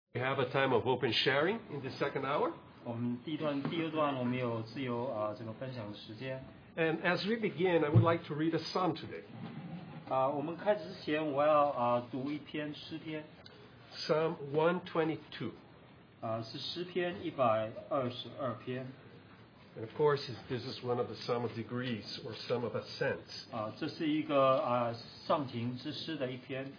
We have a time of open sharing in the second hour. 我们第二段我们有自由这个分享的时间。 And as we begin, I would like to read a psalm today. 我们开始之前，我要读一篇诗篇。 Psalm 122. 是诗篇122篇。 And of course, this is one of the Psalm of Degrees or Psalm of Ascents. 这是一个上行之诗的一篇。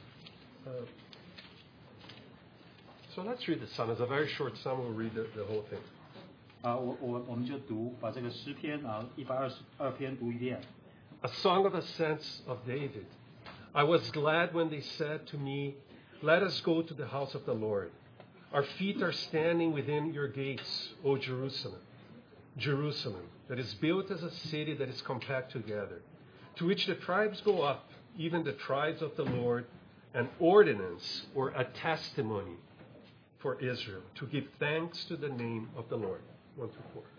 So let's read the psalm. It's a very short psalm. We'll read the whole thing. 我们就把这个诗篇122篇读一遍。 A song of ascents of David. I was glad when they said to me, "Let us go to the house of the Lord." Our feet are standing within your gates, O Jerusalem. Jerusalem, that is built as a city that is compact together, to which the tribes go up, even the tribes of the Lord, an ordinance or a testimony for Israel, to give thanks to the name of the Lord. 1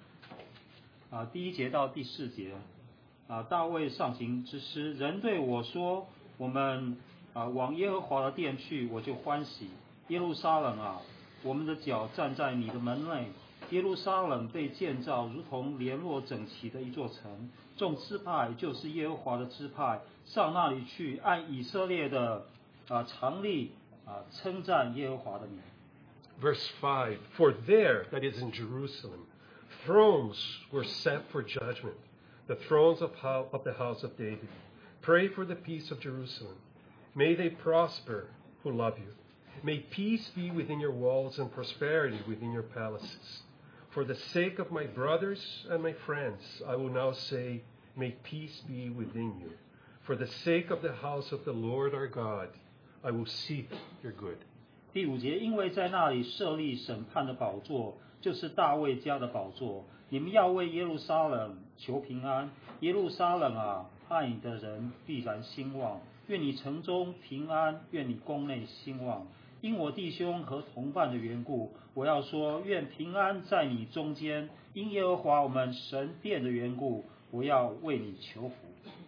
to 4. 第1节到第4节，大卫上行之诗。人对我说：“我们往耶和华的殿去，我就欢喜。耶路撒冷啊，我们的脚站在你的门内。耶路撒冷被建造，如同联络整齐的一座城。众支派就是耶和华的支派，上那里去，按以色列的常例称赞耶和华的名。” Verse 5, For there, that is in Jerusalem, thrones were set for judgment, the thrones of the house of David. Pray for the peace of Jerusalem. May they prosper who love you. May peace be within your walls and prosperity within your palaces. For the sake of my brothers and my friends, I will now say, may peace be within you. For the sake of the house of the Lord our God, I will seek your good. 第5节，因为在那里设立审判的宝座，就是大卫家的宝座。你们要为耶路撒冷求平安。耶路撒冷啊，爱你的人必然兴旺。愿你城中平安，愿你宫内兴旺。因我弟兄和同伴的缘故，我要说，愿平安在你中间。因耶和华我们神殿的缘故，我要为你求福。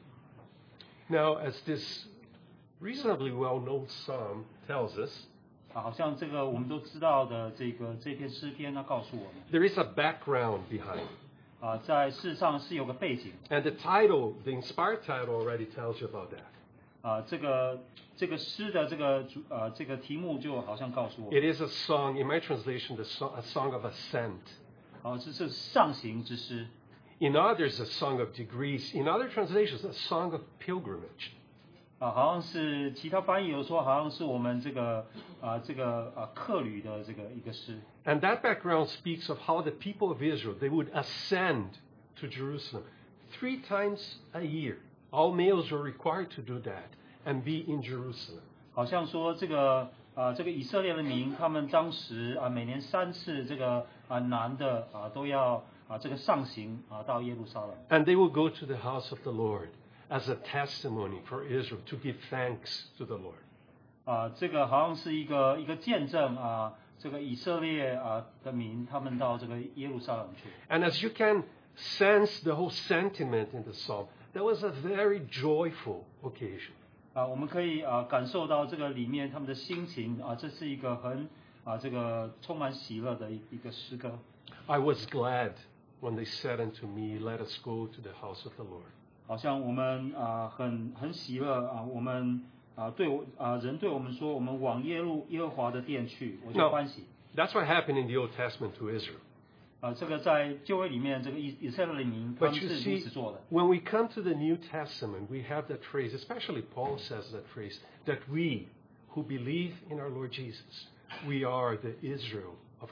Now, as this reasonably well-known psalm tells us, 好像这个我们都知道的这篇诗篇，它告诉我们 there is a background behind it. 在事实上是有个背景。 And the title, the inspired title already tells you about that. 这个诗的这个题目就好像告诉我 It is a song, in my translation, a song of ascent. 这是上行之诗。 In others, a song of degrees. In other translations, a song of pilgrimage. 好像是其他翻译有说，好像是我们这个客旅的这个一个诗。 And that background speaks of how the people of Israel, they would ascend to Jerusalem 3 times a year. All males were required to do that and be in Jerusalem. 好像说这个以色列的民，他们当时每年3次这个男的都要这个上行到耶路撒冷。 And they will go to the house of the Lord as a testimony for Israel to give thanks to the Lord. 这个好像是一个见证这个以色列的民，他们到这个耶路撒冷去。 And as you can sense the whole sentiment in the psalm, that was a very joyful occasion. 我们可以感受到这个里面他们的心情这是一个很这个充满喜乐的一个诗歌。 I was glad when they said unto me, Let us go to the house of the Lord. 好像我们很喜乐我们人对我们说，我们往耶和华的殿去，我就欢喜。 That's what happened in the Old Testament to Israel. 这个在旧约里面，这个以色列民他 But 们 you 是如 see, 此做的。 when we come to the New Testament, we have that phrase, especially Paul says that phrase, that we who believe in our Lord Jesus, we are the Israel of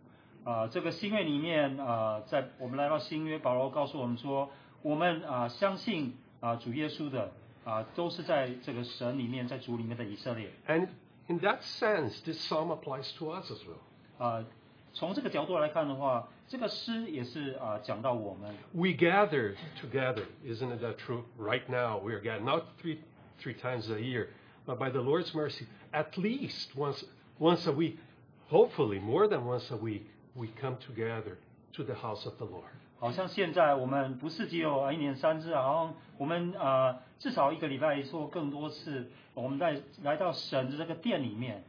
God. 这个新约里面在我们来到新约，保罗告诉我们说，我们相信主耶稣的都是在这个神里面，在主里面的以色列。 And in that sense, this psalm applies to us as well. 从这个角度来看的话，这个诗也是讲到我们。 We gather together, isn't that true? Right now, we are gathered, not three times a year, but by the Lord's mercy, at least once a week, hopefully more than once a week, we come together to the house of the Lord. 好像现在我们不是只有1年3次，好像我们至少1个礼拜或更多次，我们来到神的这个殿里面。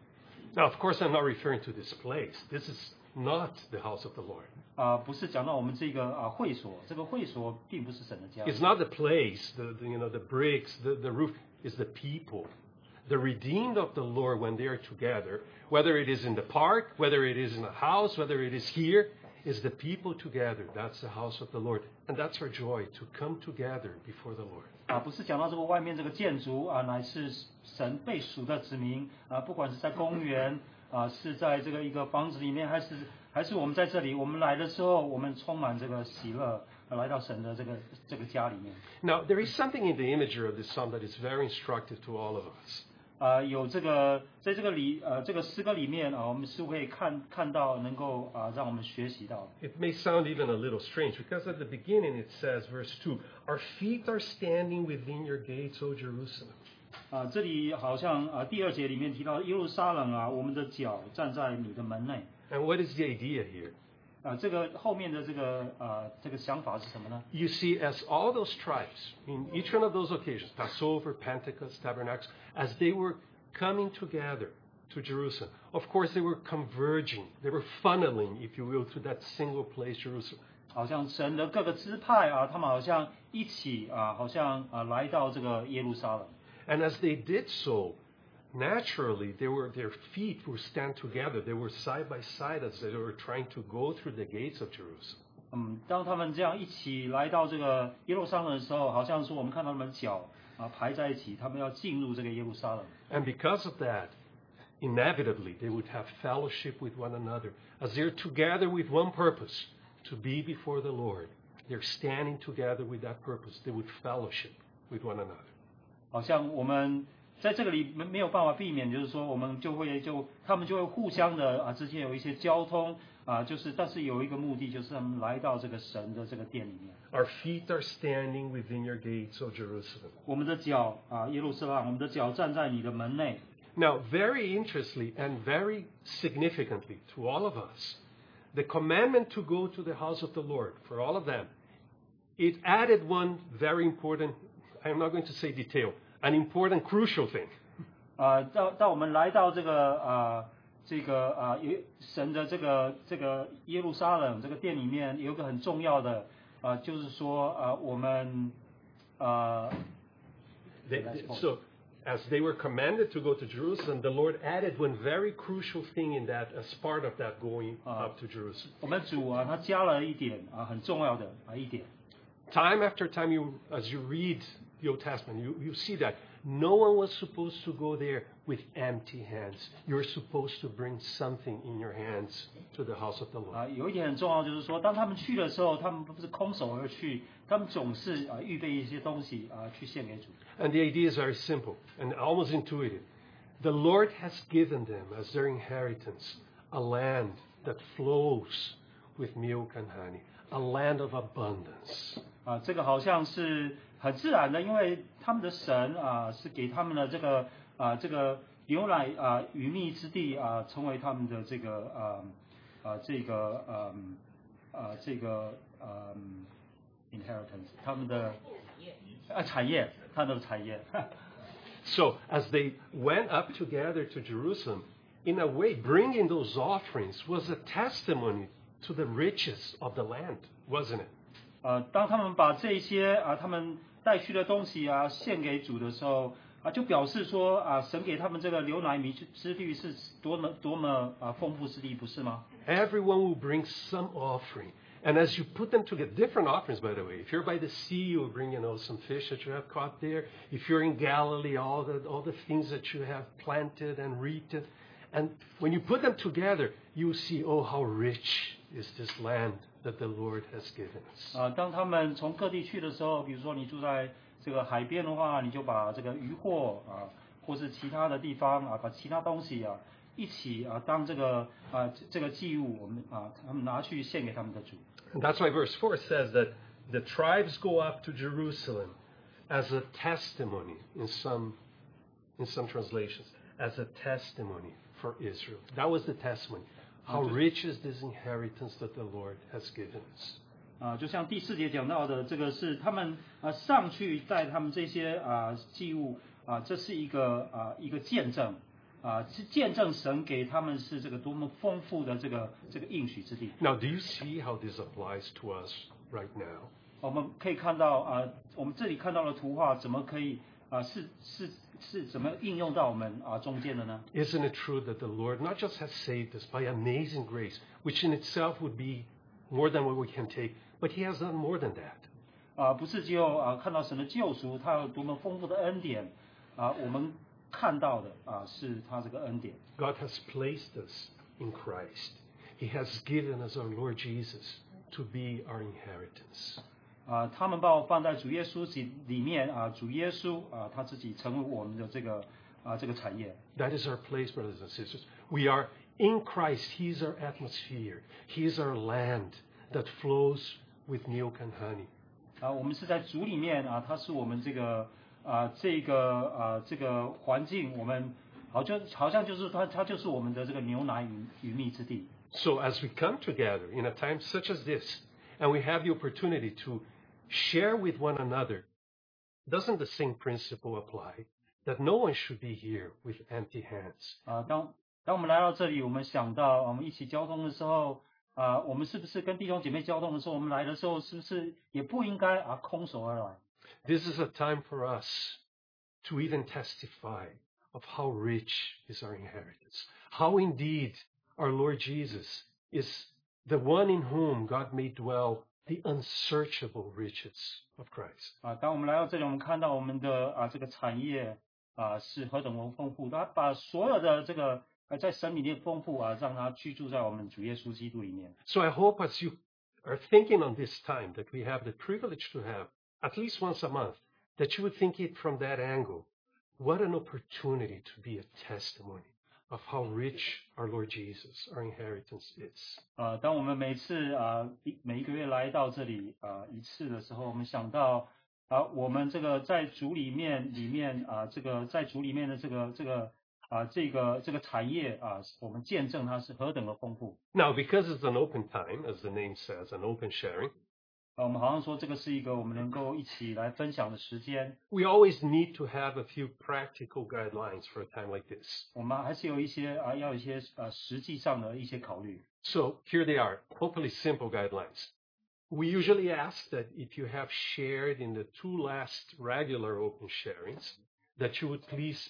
Now, of course, I'm not referring to this place. This is not the house of the Lord. 不是讲到我们这个会所，这个会所并不是神的家。 It's not the place, the bricks, the roof. Is the people. The redeemed of the Lord when they are together, whether it is in the park, whether it is in a house, whether it is here, is the people together. That's the house of the Lord. And that's our joy, to come together before the Lord. 不是讲到这个外面这个建筑乃是神被属的子民不管是在公园是在这个一个房子里面，还是我们在这里，我们来的时候，我们充满这个喜乐，来到神的这个家里面。 Now, there is something in the imagery of this psalm that is very instructive to all of us. 有这个在这个诗歌里面我们是会看到能够让我们学习到。 It may sound even a little strange because at the beginning it says, verse 2, "Our feet are standing within your gates, O Jerusalem." 这里好像第2节里面提到耶路撒冷我们的脚站在你的门内。 And what is the idea here? 这个后面的这个想法是什么呢？ You see, as all those tribes, in each one of those occasions, Passover, Pentecost, Tabernacles, as they were coming together to Jerusalem, of course they were converging, they were funneling, if you will, to that single place, Jerusalem. 好像神的各个支派他们好像一起好像来到这个耶路撒冷。 And as they did so, naturally, their feet would stand together. They were side by side as they were trying to go through the gates of Jerusalem. 当他们这样一起来到这个耶路撒冷的时候，好像说我们看到他们脚排在一起，他们要进入这个耶路撒冷。 And because of that, inevitably, they would have fellowship with one another. As they're together with one purpose, to be before the Lord, they're standing together with that purpose. They would fellowship with one another. 好像我们在这个里没有办法避免，就是说我们他们就会互相的之间有一些交通但是有一个目的，就是他们来到这个神的这个殿里面。 Our feet are standing within your gates, O Jerusalem. 我们的脚耶路撒冷，我们的脚站在你的门内。 Now, very interestingly and very significantly to all of us, the commandment to go to the house of the Lord, for all of them, it added one very important, I'm not going to say detail, an important, crucial thing. 到我们来到这个神的这个耶路撒冷这个殿里面，有一个很重要的就是说我们 So, as they were commanded to go to Jerusalem, the Lord added one very crucial thing in that as part of that going up to Jerusalem. 我们主他加了一点很重要的一点。 Time after time, as you read the Old Testament, you see that no one was supposed to go there with empty hands. You're supposed to bring something in your hands to the house of the Lord. 有一点很重要，就是说，当他们去的时候，他们不是空手而去，他们总是预备一些东西去献给主。 And the idea is very simple and almost intuitive. The Lord has given them as their inheritance a land that flows with milk and honey, a land of abundance. 这个好像是很自然的，因为他们的神是给他们的这个牛奶与蜜之地成为他们的这个inheritance， 他们的产业，他们的产业。 So as they went up together to Jerusalem, in a way, bringing those offerings was a testimony to the riches of the land, wasn't it? 当他们把这些他们带去的东西献给主的时候就表示说神给他们这个牛奶米之地是多么丰富之地，不是吗？ Everyone will bring some offering. And as you put them together, different offerings, by the way. If you're by the sea, you'll bring, some fish that you have caught there. If you're in Galilee, all the things that you have planted and reaped. And when you put them together, you see, oh, how rich is this land that the Lord has given us. 当他们从各地去的时候，比如说你住在这个海边的话，你就把这个渔获或是其他的地方把其他东西一起当这个祭物，我们他们拿去献给他们的主。 And that's why verse 4 says that the tribes go up to Jerusalem as a testimony in some translations, as a testimony for Israel. That was the testimony. How rich is this inheritance that the Lord has given us? 就像第4节讲到的，这个是他们上去带他们这些祭物这是一个见证是见证神给他们是这个多么丰富的这个应许之地。 Now, do you see how this applies to us right now? 我们可以看到我们这里看到的图画怎么可以是怎么应用到我们中间的呢？ Isn't it true that the Lord not just has saved us by amazing grace, which in itself would be more than what we can take, but He has done more than that? 不是只有看到神的救赎，他有多么丰富的恩典我们看到的是他这个恩典。 God has placed us in Christ. He has given us our Lord Jesus to be our inheritance. 他们把我放在主耶稣里面主耶稣他自己成为我们的这个产业。 That is our place, brothers and sisters. We are in Christ. He is our atmosphere. He is our land that flows with milk and honey. 我们是在主里面他是我们这个环境，我们好像就是他就是我们的这个牛奶与蜜之地。 So as we come together in a time such as this, and we have the opportunity to share with one another, doesn't the same principle apply? That no one should be here with empty hands. 当我们来到这里，我们想到我们一起交通的时候我们是不是跟弟兄姐妹交通的时候，我们来的时候是不是也不应该空手而来？ This is a time for us to even testify of how rich is our inheritance. How indeed our Lord Jesus is the one in whom God may dwell the unsearchable riches of Christ. 当我们来到这里，我们看到我们的这个产业是何等的丰富，他把所有的这个在神里面丰富让他居住在我们主耶稣基督里面。 So I hope as you are thinking on this time that we have the privilege to have at least once a month, that you would think it from that angle. What an opportunity to be a testimony of how rich our Lord Jesus, our inheritance is. 当我们每一个月来到这里一次的时候，我们想到我们这个在主里面这个在主里面的这个产业我们见证它是何等的丰富。 Now, because it's an open time, as the name says, an open sharing, 我们好像说这个是一个我们能够一起来分享的时间。 we always need to have a few practical guidelines for a time like this. 我们还是有一些要有一些实际上的一些考虑。 So here they are, hopefully simple guidelines. We usually ask that if you have shared in the 2 last regular open sharings, that you would please,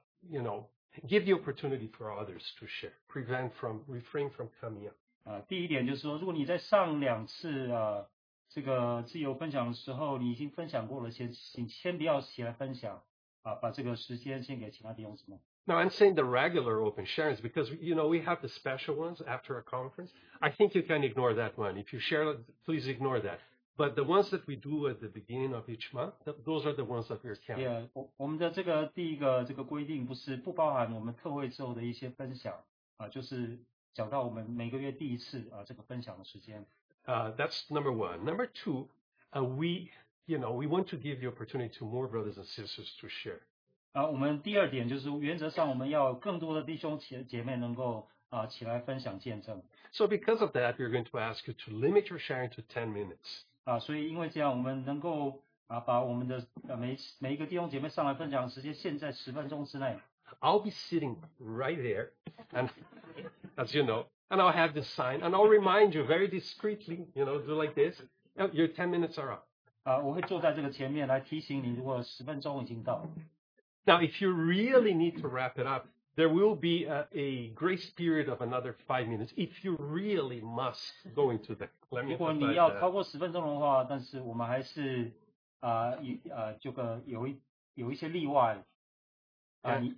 give the opportunity for others to share, refrain from coming up. 第一点就是说，如果你在上2次这个自由分享的时候，你已经分享过了，请先不要起来分享把这个时间献给其他弟兄姊妹。 Now, I'm saying the regular open sharings because, we have the special ones after a conference. I think you can ignore that one. If you share, please ignore that. But the ones that we do at the beginning of each month, those are the ones that we're counting. 我们的这个第一个这个规定不包含我们特会之后的一些分享就是讲到我们每个月第一次这个分享的时间。 That's number 1. Number 2, we want to give the opportunity to more brothers and sisters to share. 我们第二点就是原则上我们要有更多的弟兄姐妹能够起来分享见证。 So because of that, we're going to ask you to limit your sharing to 10 minutes. 所以因为这样，我们能够把我们的每一个弟兄姐妹上来分享的时间限在10分钟之内。 I'll be sitting right there, and as you know, and I'll have this sign, and I'll remind you very discreetly, do like this. Your 10 minutes are up. 我会坐在这个前面来提醒你，如果10分钟已经到了。 Now, if you really need to wrap it up, there will be a grace period of another 5 minutes. If you really must go into that, let me 如果你 emphasize 要 that. 超过10分钟的话，但是我们还是这个有一些例外。 And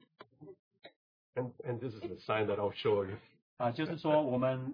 this is the sign that I'll show you. 就是说我们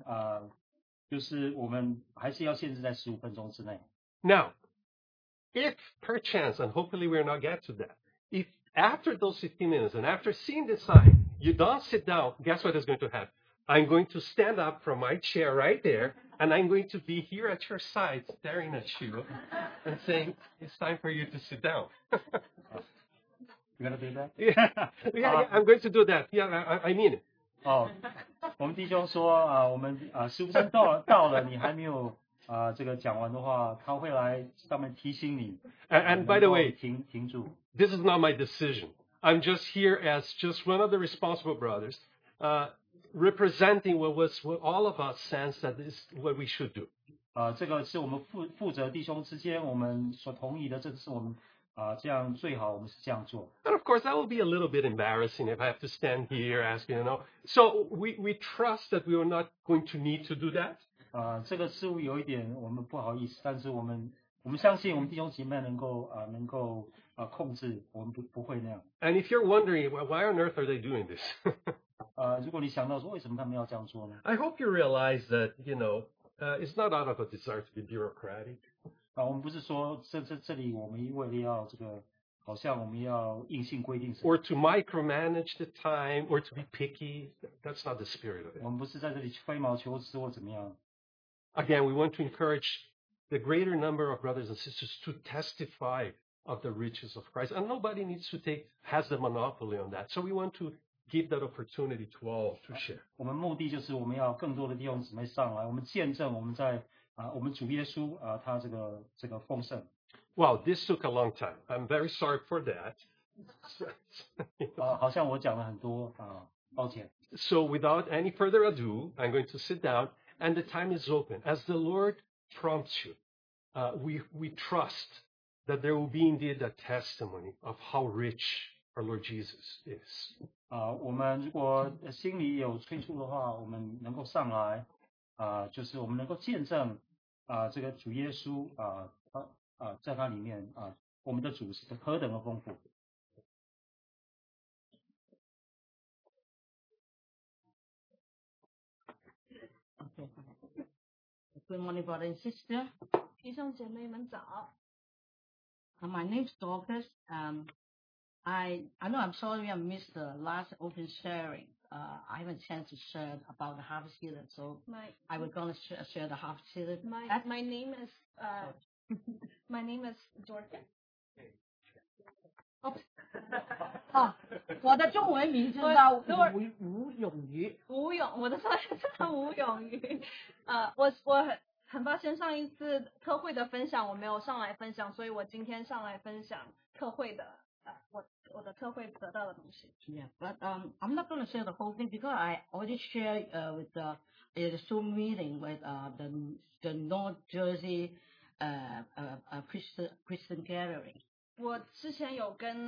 还是要限制在15分钟之内。 Now, if perchance, and hopefully we're not get to that, if after those 15 minutes and after seeing the sign, you don't sit down, guess what is going to happen? I'm going to stand up from my chair right there, and I'm going to be here at your side staring at you and saying, it's time for you to sit down. You gonna do that? Yeah, I'm going to do that. Yeah, I mean it. 我们弟兄说我们15分到了，你还没有这个讲完的话，他会来上面提醒你。 And by the way, 停住。 this is not my decision. I'm just here as just one of the responsible brothers, representing what all of us sense that is what we should do. 这个是我们负责弟兄之间我们所同意的，这个是我们这样最好，我们是这样做。 And of course, that will be a little bit embarrassing if I have to stand here asking, So we trust that we are not going to need to do that. 这个似乎有一点我们不好意思，但是我们相信我们弟兄姐妹能够控制，我们不会那样。 And if you're wondering, well, why on earth are they doing this? 如果你想到说为什么他们要这样做呢？ I hope you realize that, it's not out of a desire to be bureaucratic. 我们不是说这里我们为了要这个，好像我们要硬性规定什么。 Or to micromanage the time, or to be picky. That's not the spirit of it. 我们不是在这里吹毛求疵或怎么样。 Again, we want to encourage the greater number of brothers and sisters to testify of the riches of Christ. And nobody has the monopoly on that. So we want to give that opportunity to all to share. 我们目的就是我们要更多的弟兄姊妹上来，我们见证我们在我们主耶稣他这个丰盛。 Wow, this took a long time. I'm very sorry for that. 好像我讲了很多抱歉。 So without any further ado, I'm going to sit down, and the time is open. As the Lord prompts you, we trust that there will be indeed a testimony of how rich our Lord Jesus is. 我们如果心里有催促的话，我们能够上来就是我们能够见证这个主耶稣在他里面我们的主是何等的丰富。 Good morning, brother and sister. 弟兄姐妹们早。 My name's Dorcas. I know I'm sorry I missed the last open sharing. I haven't a chance to share about the harvest season, so I was going to share the harvest season. My name is my name is Dorcas. 我的中文名字叫吴永瑜。 吴永，我的中文叫吴永瑜。我很抱歉上一次特会的分享我没有上来分享，所以我今天上来分享特会的我的特会得到的东西。 Yeah, but I'm not going to share the whole thing because I already shared with the Zoom meeting with the North Jersey Christian Gathering. 我之前有跟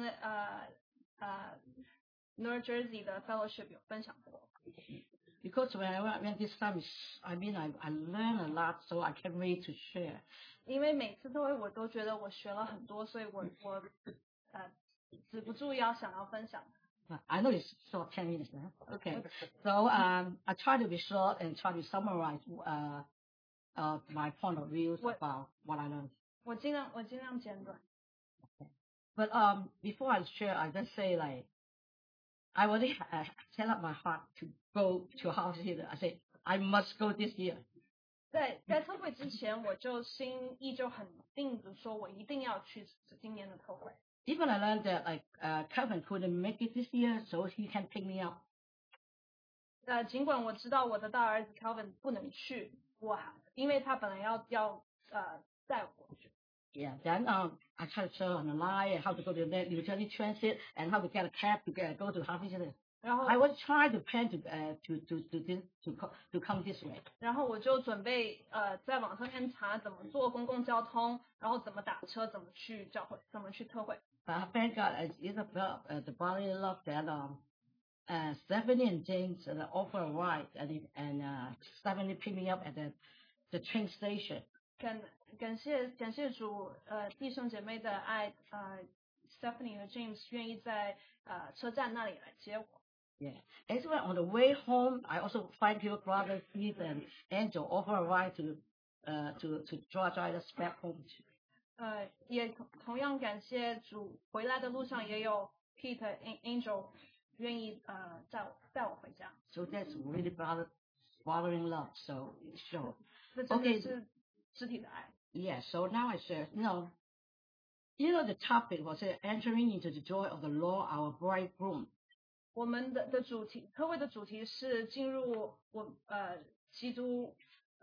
North Jersey 的 fellowship 有分享过。 Because when I went this time, I learned a lot, so I can't wait to share. 因为每次特会我都觉得我学了很多，所以我止不住想要分享。 I know it's short 10 minutes now. Okay. So I try to be short and try to summarize my point of views about what I learned. 我尽量简短。 But before I share, I just say I already set up my heart to go to Harvest Theater. I say I must go this year. 在特会之前，我就心意就很定的说，我一定要去今年的特会。 Even I learned that Calvin couldn't make it this year, so he can pick me up. 尽管我知道我的大儿子 Calvin 不能去，因为他本来要带我去。 Yeah, then I try to show on the line how to go to the New Jersey Transit and how to get a cab to go to Harvest Theater. 然后 I was trying to plan to come this way. 然后我就准备在网上面查怎么坐公共交通，然后怎么打车，怎么去教会，怎么去特会。 But thank God, Isabel, the body love that Stephanie and James offer a ride and Stephanie picked me up at the train station. 感谢主，弟兄姐妹的爱，Stephanie 和 James 愿意在车站那里来接我。 Yeah. Actually, on the way home, I also find your brother Keith and Angel offer a ride to drive us back home. 也同样感谢主，回来的路上也有 Pete Angel 愿意带我回家。 So that's really bothering love. So sure. 这真的是肢体的爱。 Yeah. So now I share. The topic was entering into the joy of the Lord, our bridegroom. 我们的主题，特会的主题是进入基督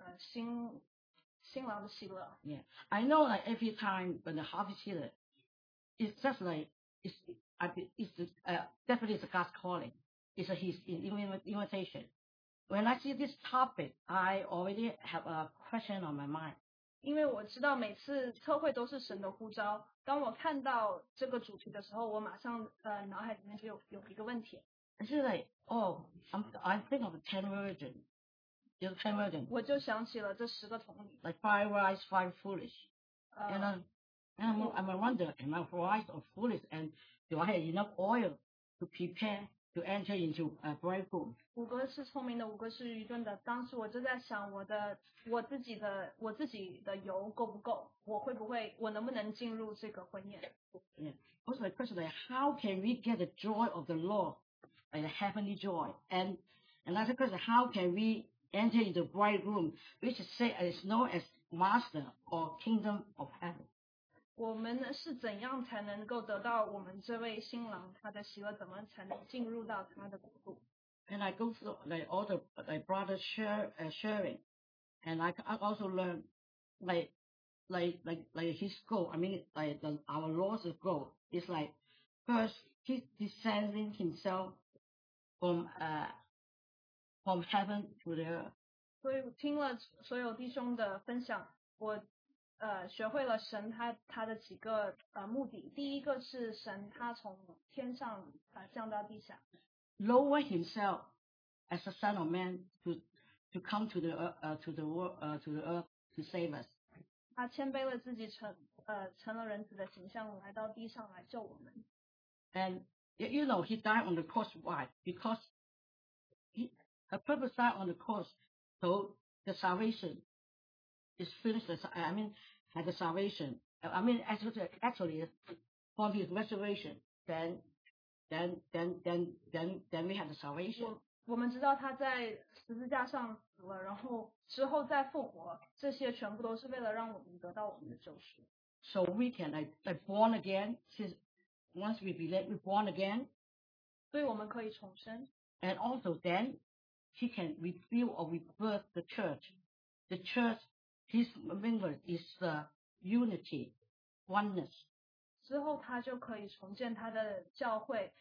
新郎的喜乐。 Yeah, I know every time when the harvest season, it's just definitely it's God's calling. It's His invitation. When I see this topic, I already have a question on my mind. 因为我知道每次特会都是神的呼召。当我看到这个主题的时候，我马上脑海里面就有一个问题。 It's like, I think of 10 virgins. There's 10 virgins. 我就想起了这10个童女。 Like 5 wise, 5 foolish. And I'm wondering, am I wise or foolish? And do I have enough oil to prepare to enter into a bridegroom? 5个是聪明的，5个是愚钝的。当时我就在想，我自己的油够不够？我能不能进入这个婚宴？ Yeah. Also, the question is, how can we get the joy of the Lord, like the heavenly joy? And another question, how can we enter into the bridegroom, which is known as master or kingdom of heaven? 我们是怎样才能够得到我们这位新郎他的喜乐？怎么才能进入到他的国度？ And I go through like all the brothers sharing, and I also learn like his goal. I mean, like our Lord's goal is like first He's descending Himself from heaven to the earth. 所以我听了所有弟兄的分享，我学会了神他的几个目的。第一个是神他从天上降到地下。 Lower Himself as a Son of Man to come to the earth to save us. 他谦卑了自己成了人子的形象，来到地上来救我们。 And you know He died on the cross. Why? Because a purpose died on the cross, so the salvation is finished. I mean, had the salvation. I mean, actually, from His resurrection, then we had the salvation. 我们知道他在十字架上死了，然后之后再复活，这些全部都是为了让我们得到我们的救赎。 So we can like born again. Since once we believe we're born again, 所以我们可以重生。 and also then He can reveal or rebirth the church. The church, His member is the unity, oneness. 之后他就可以重建他的教会，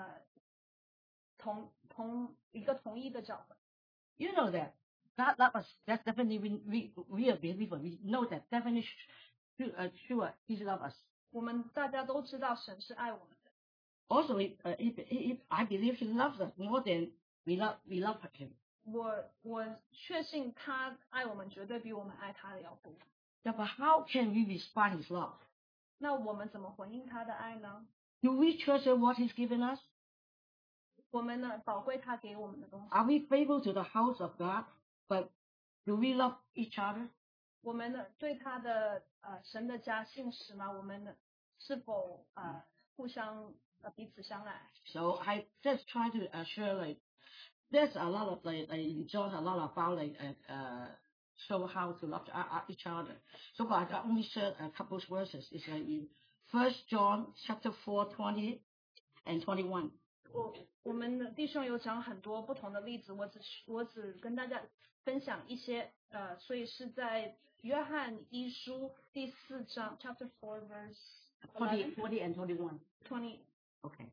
一个同一的教会。 You know that God loves us. That's definitely we are believers. We know that definitely sure He loves us. 我们大家都知道神是爱我们的。 Also, I believe He loves us more than we love Him. 我确信他爱我们绝对比我们爱他的要多。 Yeah, but how can we respond His love? 那我们怎么回应他的爱呢？ Do we treasure what He's given us? 我们呢宝贵他给我们的东西。 Are we faithful to the house of God? But do we love each other? 我们呢对他的神的家信实吗？我们呢是否互相彼此相爱？ So I just try to share like there's a lot of like I enjoy a lot about like show how to love each other. So but I only share a couple of verses. It's like in 1 John chapter 4:20 and 21. 我们的弟兄有讲很多不同的例子，我只跟大家分享一些，所以是在约翰一书第4章 chapter 4 verse 20 and 21. 20 Okay.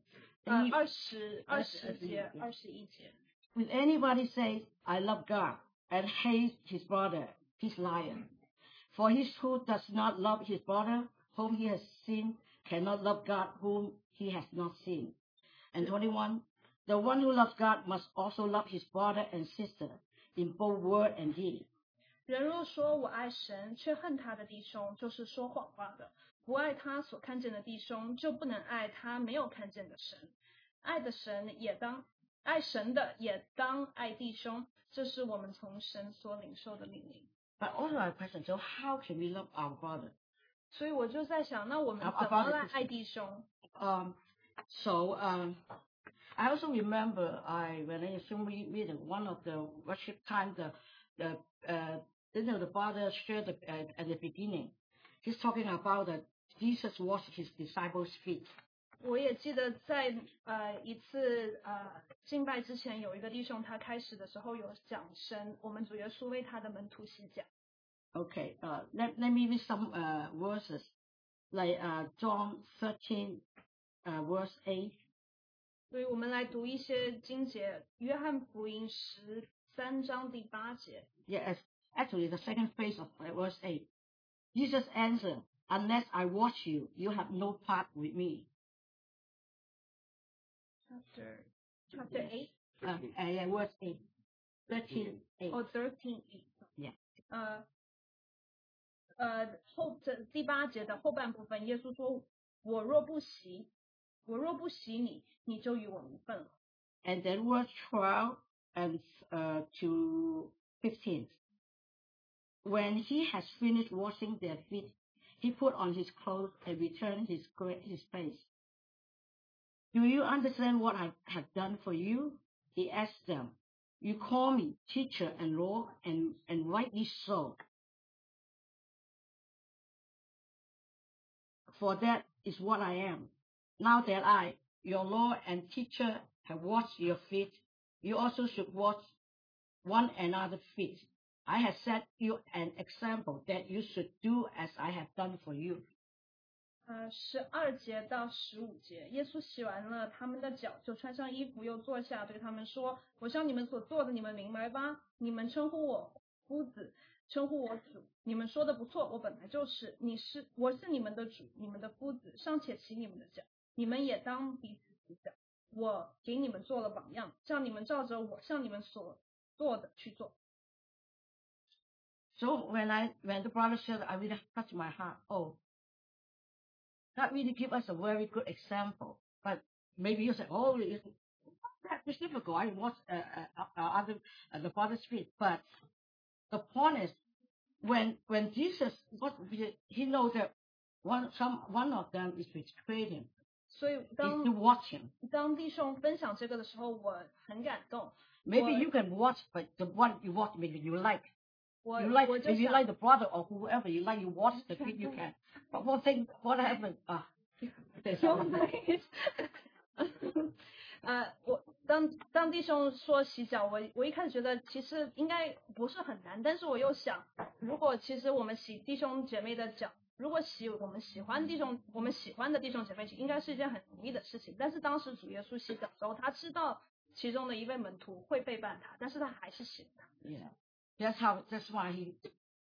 20节21节。 If anybody says, I love God and hates his brother, he's liar. For he who does not love his brother whom he has seen cannot love God whom he has not seen. And 21, the one who loves God must also love his brother and sister in both word and deed. 人若说我爱神，却恨他的弟兄，就是说谎话的；不爱他所看见的弟兄，就不能爱他没有看见的神。爱神的也当爱弟兄，这是我们从神所领受的命令。 But also I question, so how can we love our brother? 所以我就在想，那我们怎么来爱弟兄？ I also remember when I was meeting one of the worship time, the brother shared at the beginning. He's talking about that Jesus washed his disciples' feet. 我也记得在一次敬拜之前，有一个弟兄他开始的时候有讲神，我们主耶稣为他的门徒洗脚。 Okay, let me read some verses like John 13 verse 8. 所以我们来读一些经节，约翰福音13章第8节。 Yes, actually the second phrase of verse 8. Jesus answered, "Unless I watch you, you have no part with me." Chapter 8. Yeah, verse 8. 13:8. Oh, 13:8. Yeah. 第8节的后半部分，耶稣说：“我若不洗你，你就与我无份了。” And then verse 12 and to 15. When he has finished washing their feet, he put on his clothes and returned his face. "Do you understand what I have done for you?" He asked them. "You call me teacher and Lord, and rightly so. For that is what I am. Now that I, your Lord and teacher, have washed your feet, you also should wash one another's feet. I have set you an example that you should do as I have done for you." 12节到15节，耶稣洗完了他们的脚，就穿上衣服，又坐下，对他们说：“我向你们所做的，你们明白吧？你们称呼我夫子，称呼我主，你们说的不错，我本来就是。我是你们的主，你们的夫子，尚且洗你们的脚，你们也当彼此洗脚。我给你们做了榜样，叫你们照着我向你们所做的去做。” So when the brother said, I really touched my heart. Oh, that really give us a very good example. But maybe you say, oh, that's difficult. I watch the Father's feet. But the point is, when Jesus, he knows that one of them is betrayed him. 所以 Is to watch him. 当弟兄分享这个的时候，我很感动。 Maybe you can watch, but the one you watch, maybe you like. 我 You like, 我就 if you 想 like the brother or whoever you like, you watch the feet, you can. But what happened? There's 当弟兄说洗脚，我一开始觉得其实应该不是很难，但是我又想，如果其实我们洗弟兄姐妹的脚，如果洗我们喜欢的弟兄姐妹，应该是一件很容易的事情。但是当时主耶稣洗脚的时候，他知道其中的一位门徒会背叛他，但是他还是洗了他。 Yeah, that's why he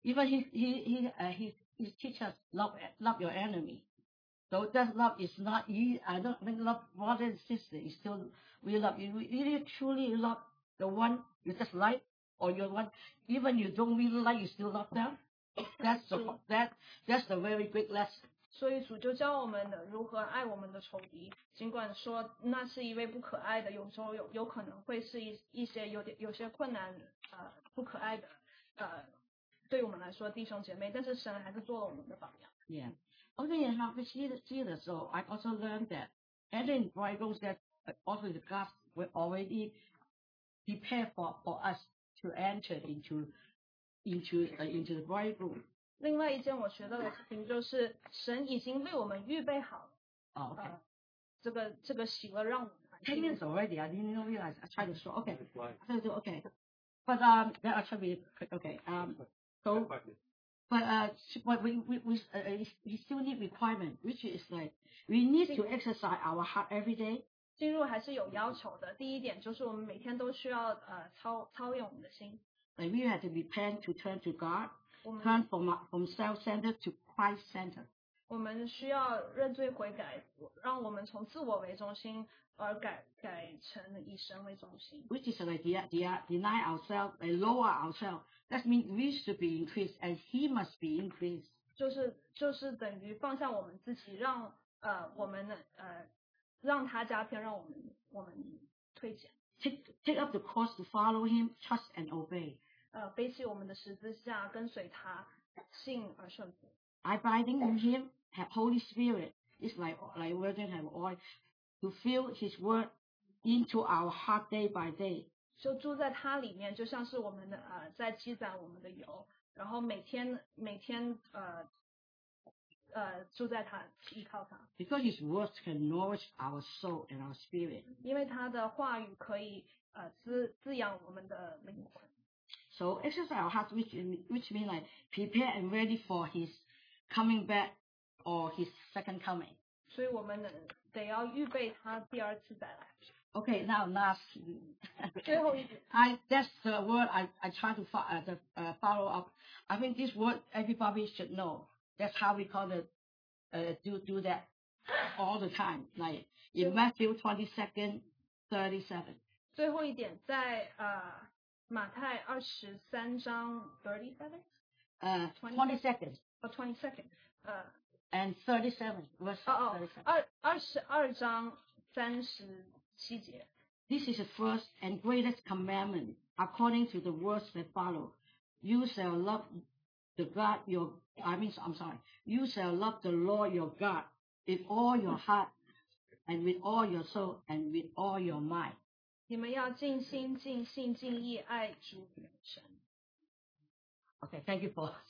teaches us love your enemy. So that love is not easy. I don't think love brother and sister is still we love you. You truly love the one you just like, or your one even you don't really like, you still love them. That's the very great lesson. 所以主就教我们的如何爱我们的仇敌，尽管说那是一位不可爱的，有时候有可能会是一些有些困难不可爱的对我们来说弟兄姐妹，但是神还是做了我们的榜样。 Yeah. Also in Harvest Theater, so I also learned that Ellen Bright that also the class were already prepared for us to enter into the bridegroom. 另外一件我学到的事情就是神已经为我们预备好了。 Oh, okay. 这个喜乐让我们 10 minutes already. I didn't even realize. I tried to show. Okay. Okay. But that actually okay. So. But we still need requirement, which is like we need to exercise our heart every day. 进入还是有要求的。第一点就是我们每天都需要操练我们的心。 Like we have to repent to turn to God, turn from self-centered to Christ-centered. 我们需要认罪悔改，让我们从自我为中心而改成以神为中心。 Which is like deny ourselves and lower ourselves. That means we should be increased and He must be increased. 就是等于放下我们自己，让他加添，让我们退减。 Take up the cross to follow Him, trust and obey. 背起我们的十字架，跟随他，信而顺服。 Abiding in Him, have Holy Spirit. It's like virgin have oil to fill His word into our heart day by day. 就住在它里面，就像是我们的在积攒我们的油，然后每天住在它，依靠它。 Because His words can nourish our soul and our spirit. 因为他的话语可以滋养我们的灵魂。 So exercise our hearts, which means like prepare and ready for His coming back or His second coming. 所以我们得要预备他第二次再来。 Okay, now last. 最后一点， That's the word I try to follow up. I think this word everybody should know. That's how we call it. Do that all the time. Like in Matthew 22:37. 最后一点在马太23章 37 22nd 22nd and 37 verse 22章37节。 This is the first and greatest commandment, according to the words that follow. You shall love the You shall love the Lord your God with all your heart and with all your soul and with all your mind. 你们要尽心、尽性、尽意爱主你们神。 Okay, thank you for.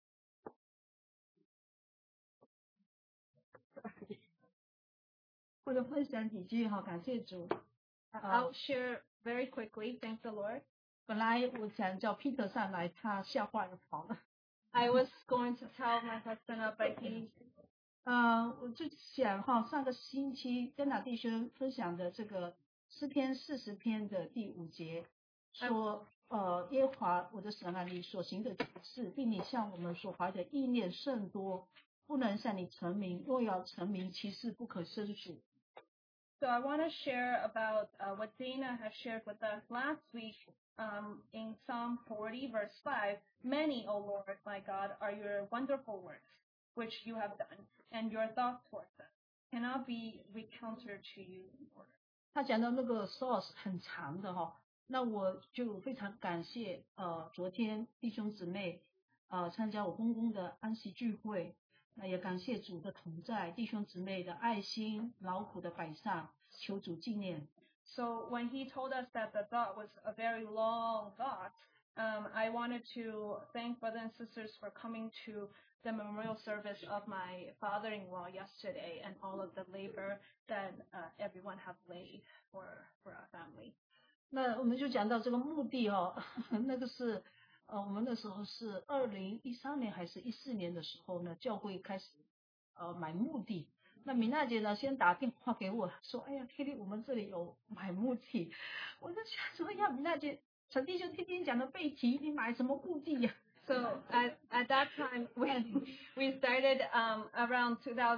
我的分享几句哈，感谢主。 I'll share very quickly. Thank the Lord. 本来我想叫 Peter 上来，他吓坏了跑了。 I was going to tell my husband, but he. 我就想哈，上个星期跟哪弟兄分享的这个诗篇40篇的第5节，说耶和华我的神啊，你所行的事，并你向我们所怀的意念甚多，不能向你成名，若要成名，其事不可胜数。 So I want to share about what Dana has shared with us last week in Psalm 40, verse 5. Many, O Lord, my God, are your wonderful works, which you have done, and your thoughts towards them cannot be recounted to you in order. 他讲到那个 source 很长的哈，那我就非常感谢昨天弟兄姊妹参加我公公的安息聚会。那也感谢主的同在，弟兄姊妹的爱心、劳苦的摆上，求主纪念。 So when he told us that the thought was a very long thought, I wanted to thank brothers and sisters for coming to the memorial service of my father-in-law yesterday and all of the labor that everyone have laid for our family. 那我们就讲到这个墓地哦，那个是。我们那时候是2013年还是14年的时候呢，教会开始买墓地。那米娜姐呢，先打电话给我说：“哎呀 ，Kitty， 我们这里有买墓地。”我就想说呀，米娜姐，陈弟兄天天讲的背题，你买什么墓地呀 ？So at that time we started around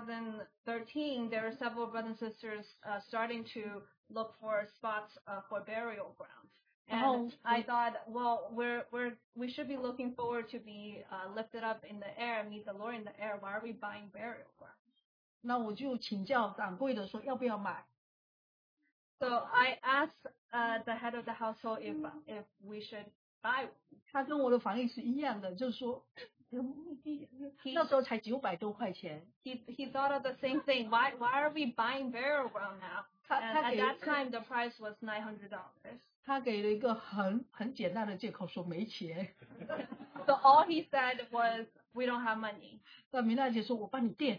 2013. There were several brothers and sisters starting to look for spots for burial grounds. And I thought, well, we should be looking forward to be lifted up in the air, meet the Lord in the air. Why are we buying burial ground? 那我就请教掌柜的说要不要买。 So I asked the head of the household if we should buy. 他跟我的反应是一样的，就是说墓地那时候才900多块钱。 He thought of the same thing. Why are we buying burial ground now? And at that time the price was $900. 他给了一个很简单的借口，说没钱。 So all he said was, "We don't have money." 那米娜姐说：“我帮你垫。”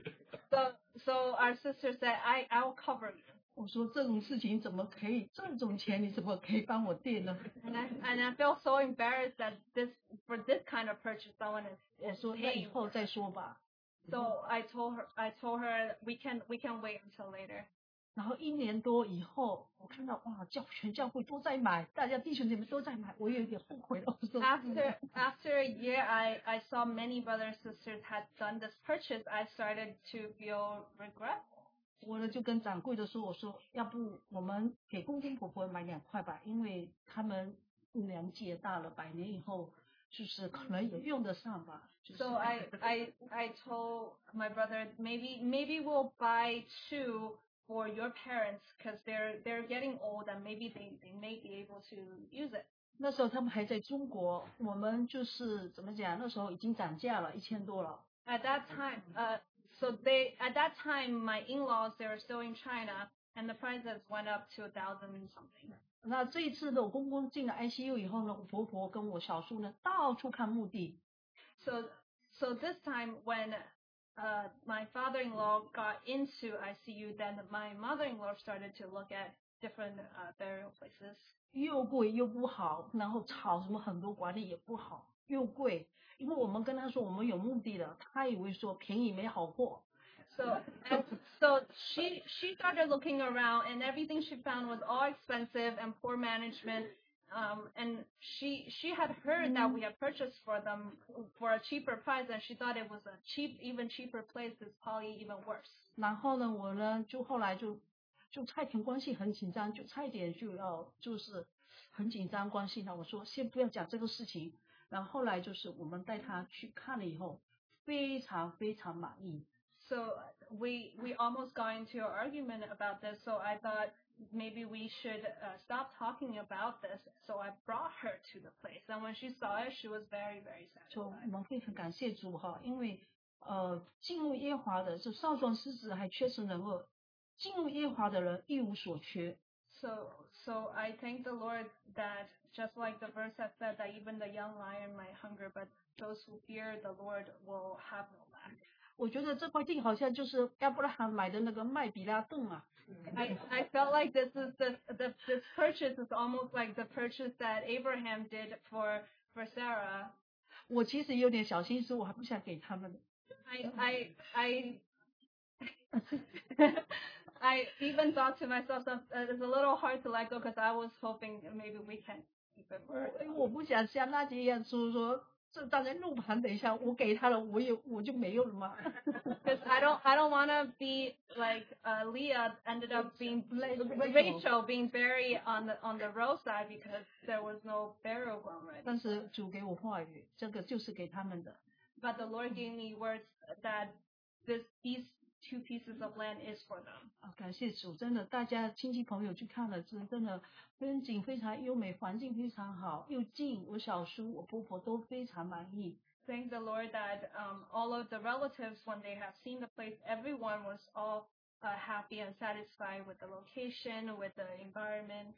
So our sister said, "I'll cover you." 我说这种事情怎么可以？这种钱你怎么可以帮我垫呢 And I feel so embarrassed that for this kind of purchase someone is 我说那以后再说吧。 So I told her we can wait until later. 然后1年多以后，我看到哇，全教会都在买，大家弟兄姐妹都在买，我有点后悔了。 After a year, I saw many brothers and sisters had done this purchase. I started to feel regretful. 我呢就跟掌柜的说，我说要不我们给公公婆婆买2块吧，因为他们年纪也大了，100年以后就是可能也用得上吧。 So I told my brother maybe we'll buy 2. For your parents, because they're getting old and maybe they may be able to use it. 那时候他们还在中国，我们就是怎么讲？那时候已经涨价了，1000多了。 At that time, at that time, my in-laws they were still in China, and the prices went up to 1,000 something. 那这一次呢，我公公进了 ICU 以后呢，我婆婆跟我小叔呢到处看墓地。 So this time when my father-in-law got into ICU, then my mother-in-law started to look at different burial places. 又贵又不好，然后草什么很多，管理也不好，又贵。因为我们跟他说我们有墓地的，他以为说便宜没好货。 So she started looking around, and everything she found was all expensive and poor management. And she had heard that we had purchased for them for a cheaper price, and she thought it was a even cheaper place is probably even worse. 然后呢，我呢就后来就差一点关系很紧张，就差一点就要就是很紧张关系呢。我说先不要讲这个事情，然后后来就是我们带他去看了以后，非常非常满意。 So we almost got into an argument about this. So I thought maybe we should stop talking about this. So I brought her to the place, and when she saw it, she was very very 就我 satisfied. 们非常感谢主哈，因为进入耶和华的这少壮狮子还缺失能够进入耶和华的人一无所缺。 So I thank the Lord that just like the verse has said that even the young lion might hunger, but those who fear the Lord will have no lack. 我觉得这块地好像就是亚伯拉罕买的那个麦比拉洞啊。 I felt like this purchase is almost like the purchase that Abraham did for Sarah. 我其实有点小心思，我还不想给他们。 I even thought to myself that it's a little hard to let go because I was hoping maybe we can keep it for ourselves. 我不想像那姐一样说这当然路盘，等一下我给他了，我就没有了嘛。 Because I don't want to be like Leah ended up being Rachel being buried on the roadside because there was no burial ground right. 但是主给我话语，这个就是给他们的。 But the Lord gave me words that these 2 pieces of land is for them. 感谢主，真的，大家亲戚朋友去看了，真的风景非常优美，环境非常好，又近，我小叔、我婆婆都非常满意。 Thank the Lord that all of the relatives, when they have seen the place, everyone was all happy and satisfied with the location, with the environment.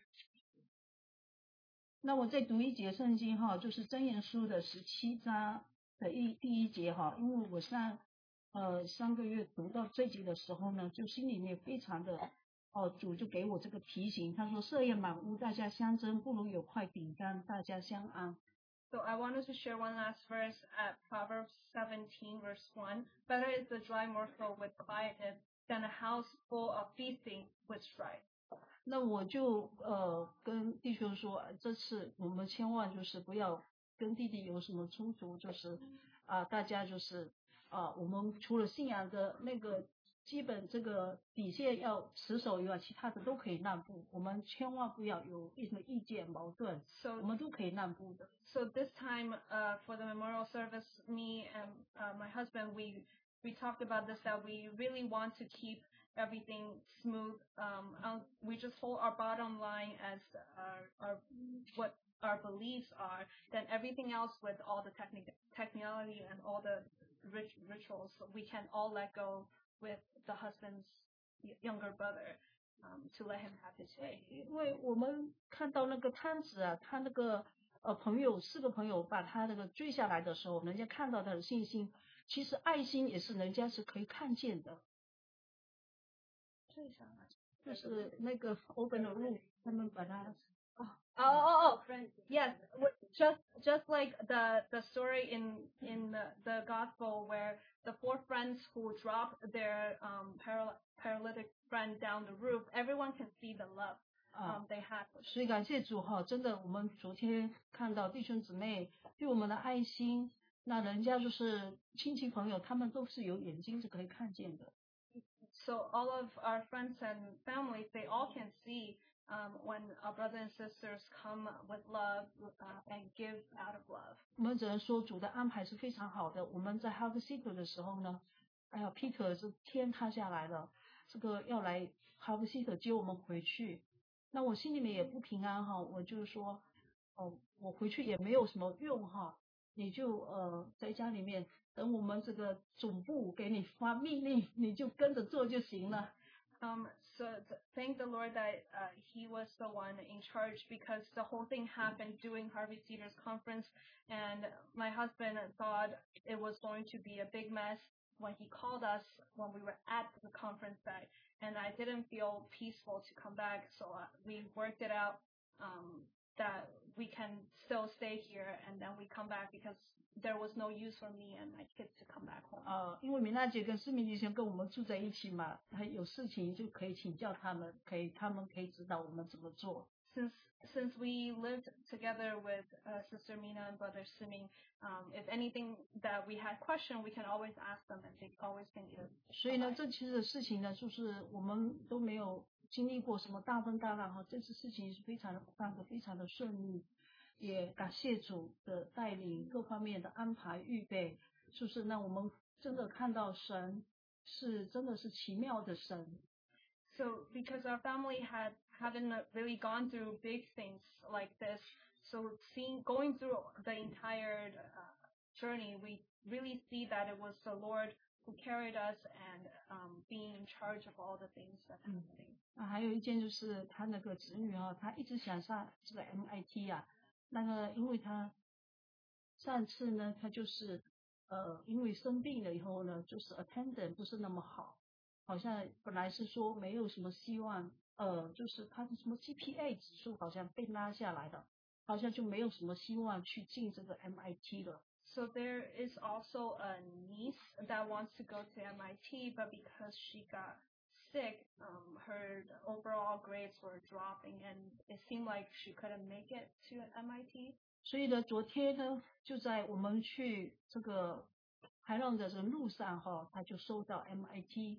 那我再读一节圣经哈，就是箴言书的17章的第一节哈，因为我上个月读到这集的时候呢，就心里面非常的主就给我这个提醒，他说设宴满屋，大家相争，不如有块饼干，大家相安。 So I wanted to share one last verse at Proverbs 17 verse 1. Better is the dry morsel with quietness than a house full of feasting with strife. 那我就跟弟兄说，这次我们千万就是不要跟弟弟有什么冲突，就是大家就是我们除了信仰的那个基本这个底线要持守以外，其他的都可以让步。我们千万不要有什么意见矛盾，我们都可以让步的。 So this time for the memorial service, me and my husband, we talked about this, that we really want to keep everything smooth. We just hold our bottom line as what our beliefs are. Then everything else with all the technicality and all the rituals, we can all let go with the husband's younger brother to let him have his way. 因为我们看到那个摊子啊，他那个4个朋友把他那个追下来的时候，人家看到他的信心，其实爱心也是人家是可以看见的。就是那个 open the room， 他们把他。 Yes, just like the story in the gospel where the 4 friends who dropped their paralytic friend down the roof, everyone can see the love they had. 所以感谢主哈，真的，我们昨天看到弟兄姊妹对我们的爱心，那人家就是亲戚朋友，他们都是有眼睛是可以看见的。 So all of our friends and families, they all can see when our brothers and sisters come with love and give out of love. 我们只能说主的安排是非常好的。我们在 Harvest City 的时候呢，Peter 是天塌下来了，这个要来 Harvest City 接我们回去。那我心里面也不平安哈，我就说，我回去也没有什么用哈，你就在家里面等我们这个总部给你发命令，你就跟着做就行了。 So thank the Lord that He was the one in charge, because the whole thing happened during Harvey Cedars conference, and my husband thought it was going to be a big mess when he called us when we were at the conference site, and I didn't feel peaceful to come back, so we worked it out that we can still stay here and then we come back because there was no use for me and my kids to come back home. 因为米娜姐跟思明弟兄跟我们住在一起嘛，她有事情就可以请教他们，他们可以指导我们怎么做。 Since we lived together with Sister Mina and Brother Siming, if anything that we had question, we can always ask them and they always can give. 所以呢，这其实的事情呢，就是我们都没有经历过什么大风大浪哈，这次事情是非常的顺利，也感谢主的带领，各方面的安排预备，是不是？那我们真的看到神是真的是奇妙的神。 So because our family hadn't really gone through big things like this, so going through the entire journey, we really see that it was the Lord who carried us and being in charge of all the things that happening. 还有一件就是他那个子女他一直想上这个 MIT 啊，那个因为他上次呢，他就是因为生病了以后呢，就是 attendance 不是那么好。好像本来是说没有什么希望，就是他的什么 GPA 指数好像被拉下来的，好像就没有什么希望去进这个 MIT 了。 So there is also a niece that wants to go to MIT, but because she got sick, her overall grades were dropping, and it seemed like she couldn't make it to MIT. 所以呢，昨天呢，就在我们去这个海浪的路上他就收到 MIT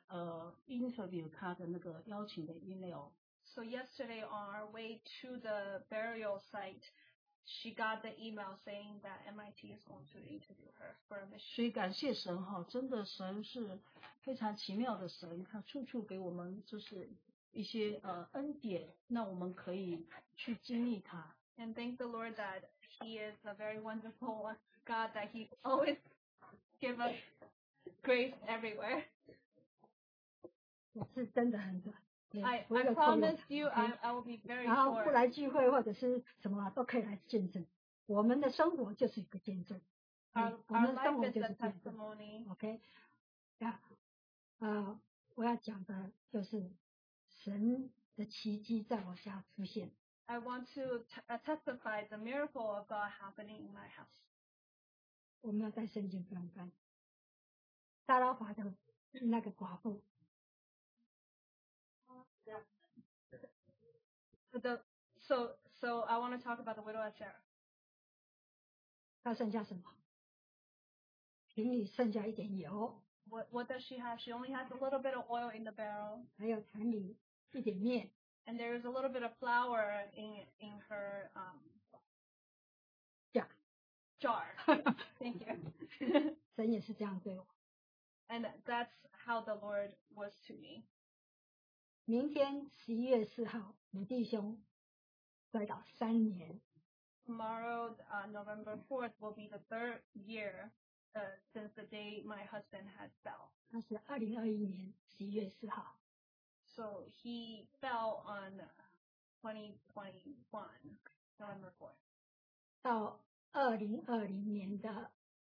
interview 他的那个邀请的 email。 So yesterday on our way to the burial site, she got the email saying that MIT is going to interview her for a mission. 所以感谢神真的神是非常奇妙的神，他处处给我们就是一些恩典，那我们可以去经历它。 And thank the Lord that He is a very wonderful God, that He always gives us grace everywhere. 我是真的很短。 I promise you, I will be very 然后不 short. 来聚会或者是什么都可以来见证。我们的生活就是一个见证。我 Our 们的生 life 活 is 就 a 是见证。 testimony. OK， 我要讲的就是神的奇迹在我家出现。 I want to testify the miracle of God happening in my house. 我们要在圣经上翻撒拉法的那个寡妇。 So I want to talk about the widow of Sarah. 她剩下什么？瓶里剩下一点油， What does she have? She only has a little bit of oil in the barrel, 还有坛里一点面。 and there is a little bit of flour in her jar. Thank you. 神也是这样对我。 And that's how the Lord was to me. 明天11月4号，我弟兄摔倒3年。 Tomorrow, November 4th, will be the 3rd year since the day my husband had fell. 他是2021年11月4号。 So he fell on 2021, November 4th. 到2022年的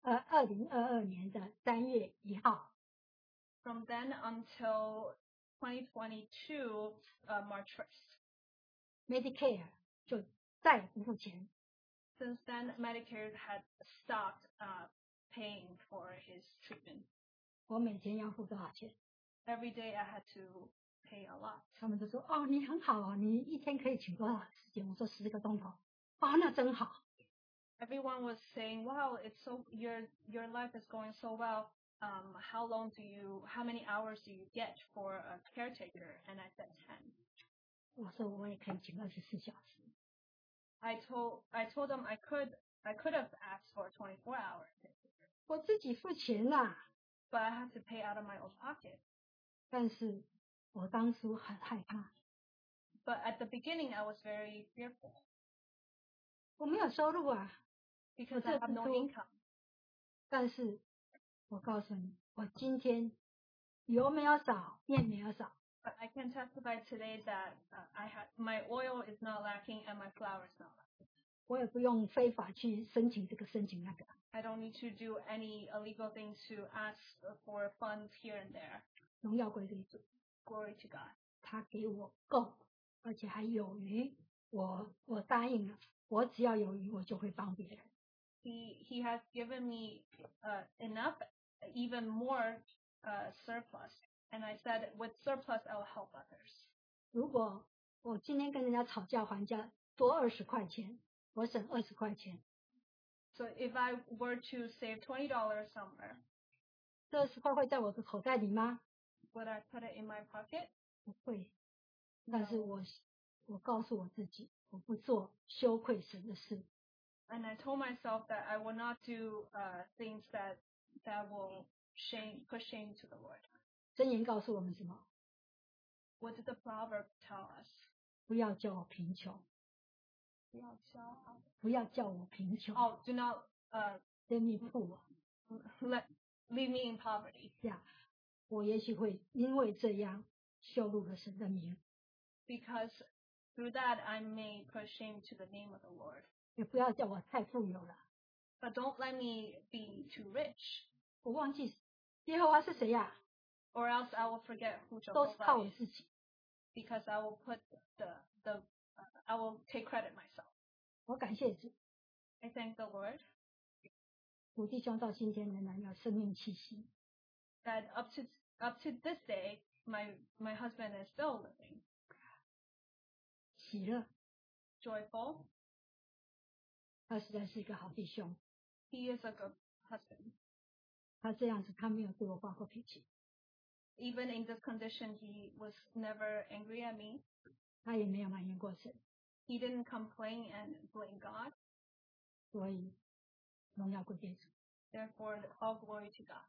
3月1号。 From then until 2022, March 1st. Medicare 就再也不付钱。 Since then, Medicare had stopped paying for his treatment. 我每天要付多少钱？ Every day I had to pay a lot. 他们就说：“哦，你很好啊，你一天可以请多少时间？”我说：“10个钟头。”哦，那真好。 Everyone was saying, "Wow, it's so your life is going so well. How many hours do you get for a caretaker?" And I said 10. 我说：“我也可以请24小时。” I told them I could have asked for 24 hours, 我自己付钱啦。 but I had to pay out of my own pocket. 但是我当初很害怕， But at the beginning, I was very fearful 我没有收入啊。 because I have no income. 但是我告诉你，我今天油没有少，面没有少。 But I can testify today that my oil is not lacking and my flour is not lacking. 我也不用非法去申请这个申请那个。 I don't need to do any illegal things to ask for funds here and there. 荣耀归给主， Glory to God. 他给我够，而且还有余。 我答应了，我只要有余，我就会帮别人。 He has given me enough, even more surplus. And I said, with surplus, I will help others. 如果我今天跟人家吵架还价多20块钱，我省20块钱， So if I were to save $20 somewhere, 这20块会在我的口袋里吗？ would I put it in my pocket? 不会。但是我告诉我自己，我不做羞愧神的事。 And I told myself that I will not do things that will put shame to the Lord. 箴言告诉我们什么？ What did the proverb tell us? 不要叫我贫穷，不要叫我贫穷。 Oh, do not Let me poor。 leave me in poverty. 我也许会因为这样羞辱了神的名。 Because through that I may put shame to the name of the Lord. 也不要叫我太富有了。 But don't let me be too rich, 我忘记耶和华是谁呀？ or else I will forget who 都是靠 Jehovah 我 is. 自己。 Because I will put I will take credit myself. 我感谢主， I thank the Lord 我弟兄到今天仍然有生命气息。 that up to this day, my husband is still living, 喜乐， joyful. 他实在是一个好弟兄。 He is a good husband. 他这样子，他没有对我发过脾气， Even in this condition, he was never angry at me. 他也没有埋怨过神。 He didn't complain and blame God. 所以荣耀归给主。 Therefore, all glory to God.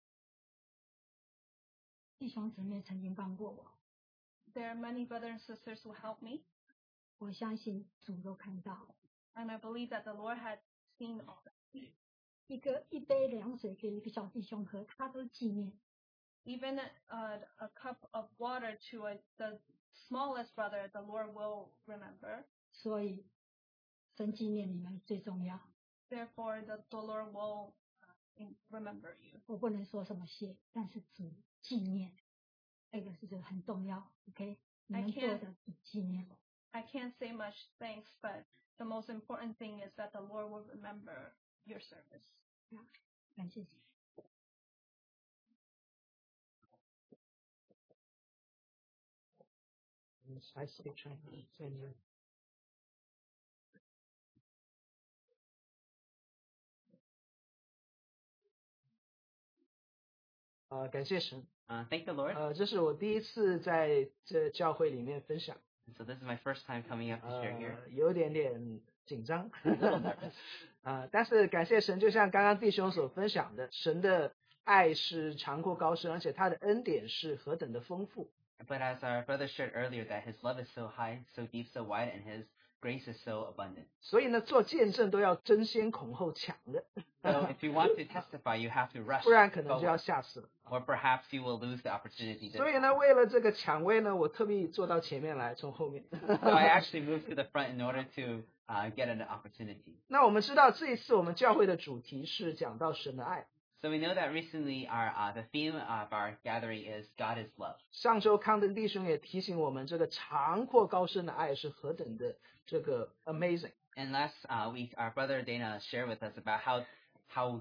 弟兄姊妹曾经帮过我， There are many brothers and sisters who helped me, 我相信主都看到。 and I believe that the Lord had seen all that. 一杯凉水给一个小弟兄喝，他都纪念。 Even a cup of water to the smallest brother, the Lord will remember. 所以神纪念你们最重要。 Therefore, the Lord will remember you. 我不能说什么谢，但是主纪念，这个是很重要。OK， 你们做的主纪念。 I can't say much thanks, but the most important thing is that the Lord will remember your service. 感谢主。 I speak Chinese. Can you? 感谢神。 Thank the Lord. 这是我第一次在这教会里面分享， So this is my first time coming up to share here. 有点紧张。但是感谢神，就像刚刚弟兄所分享的，神的爱是长阔高深，而且他的恩典是何等的丰富。 But as our brother shared earlier, that His love is so high, so deep, so wide, and His grace is so abundant. 所以呢，做见证都要争先恐后抢的， So if you want to testify, you have to rush 不然可能就要 forward, 吓死了。 or perhaps you will lose the opportunity. 所以呢，为了这个抢位呢，我特地坐到前面来，从后面。 So I actually moved to the front in order to get an opportunity. 那我们知道这一次我们教会的主题是讲到神的爱。 So we know that recently the theme of our gathering is God is love. 上周康登弟兄也提醒我们，这个长阔高深的爱是何等的这个 amazing。 And last week, our brother Dana shared with us about how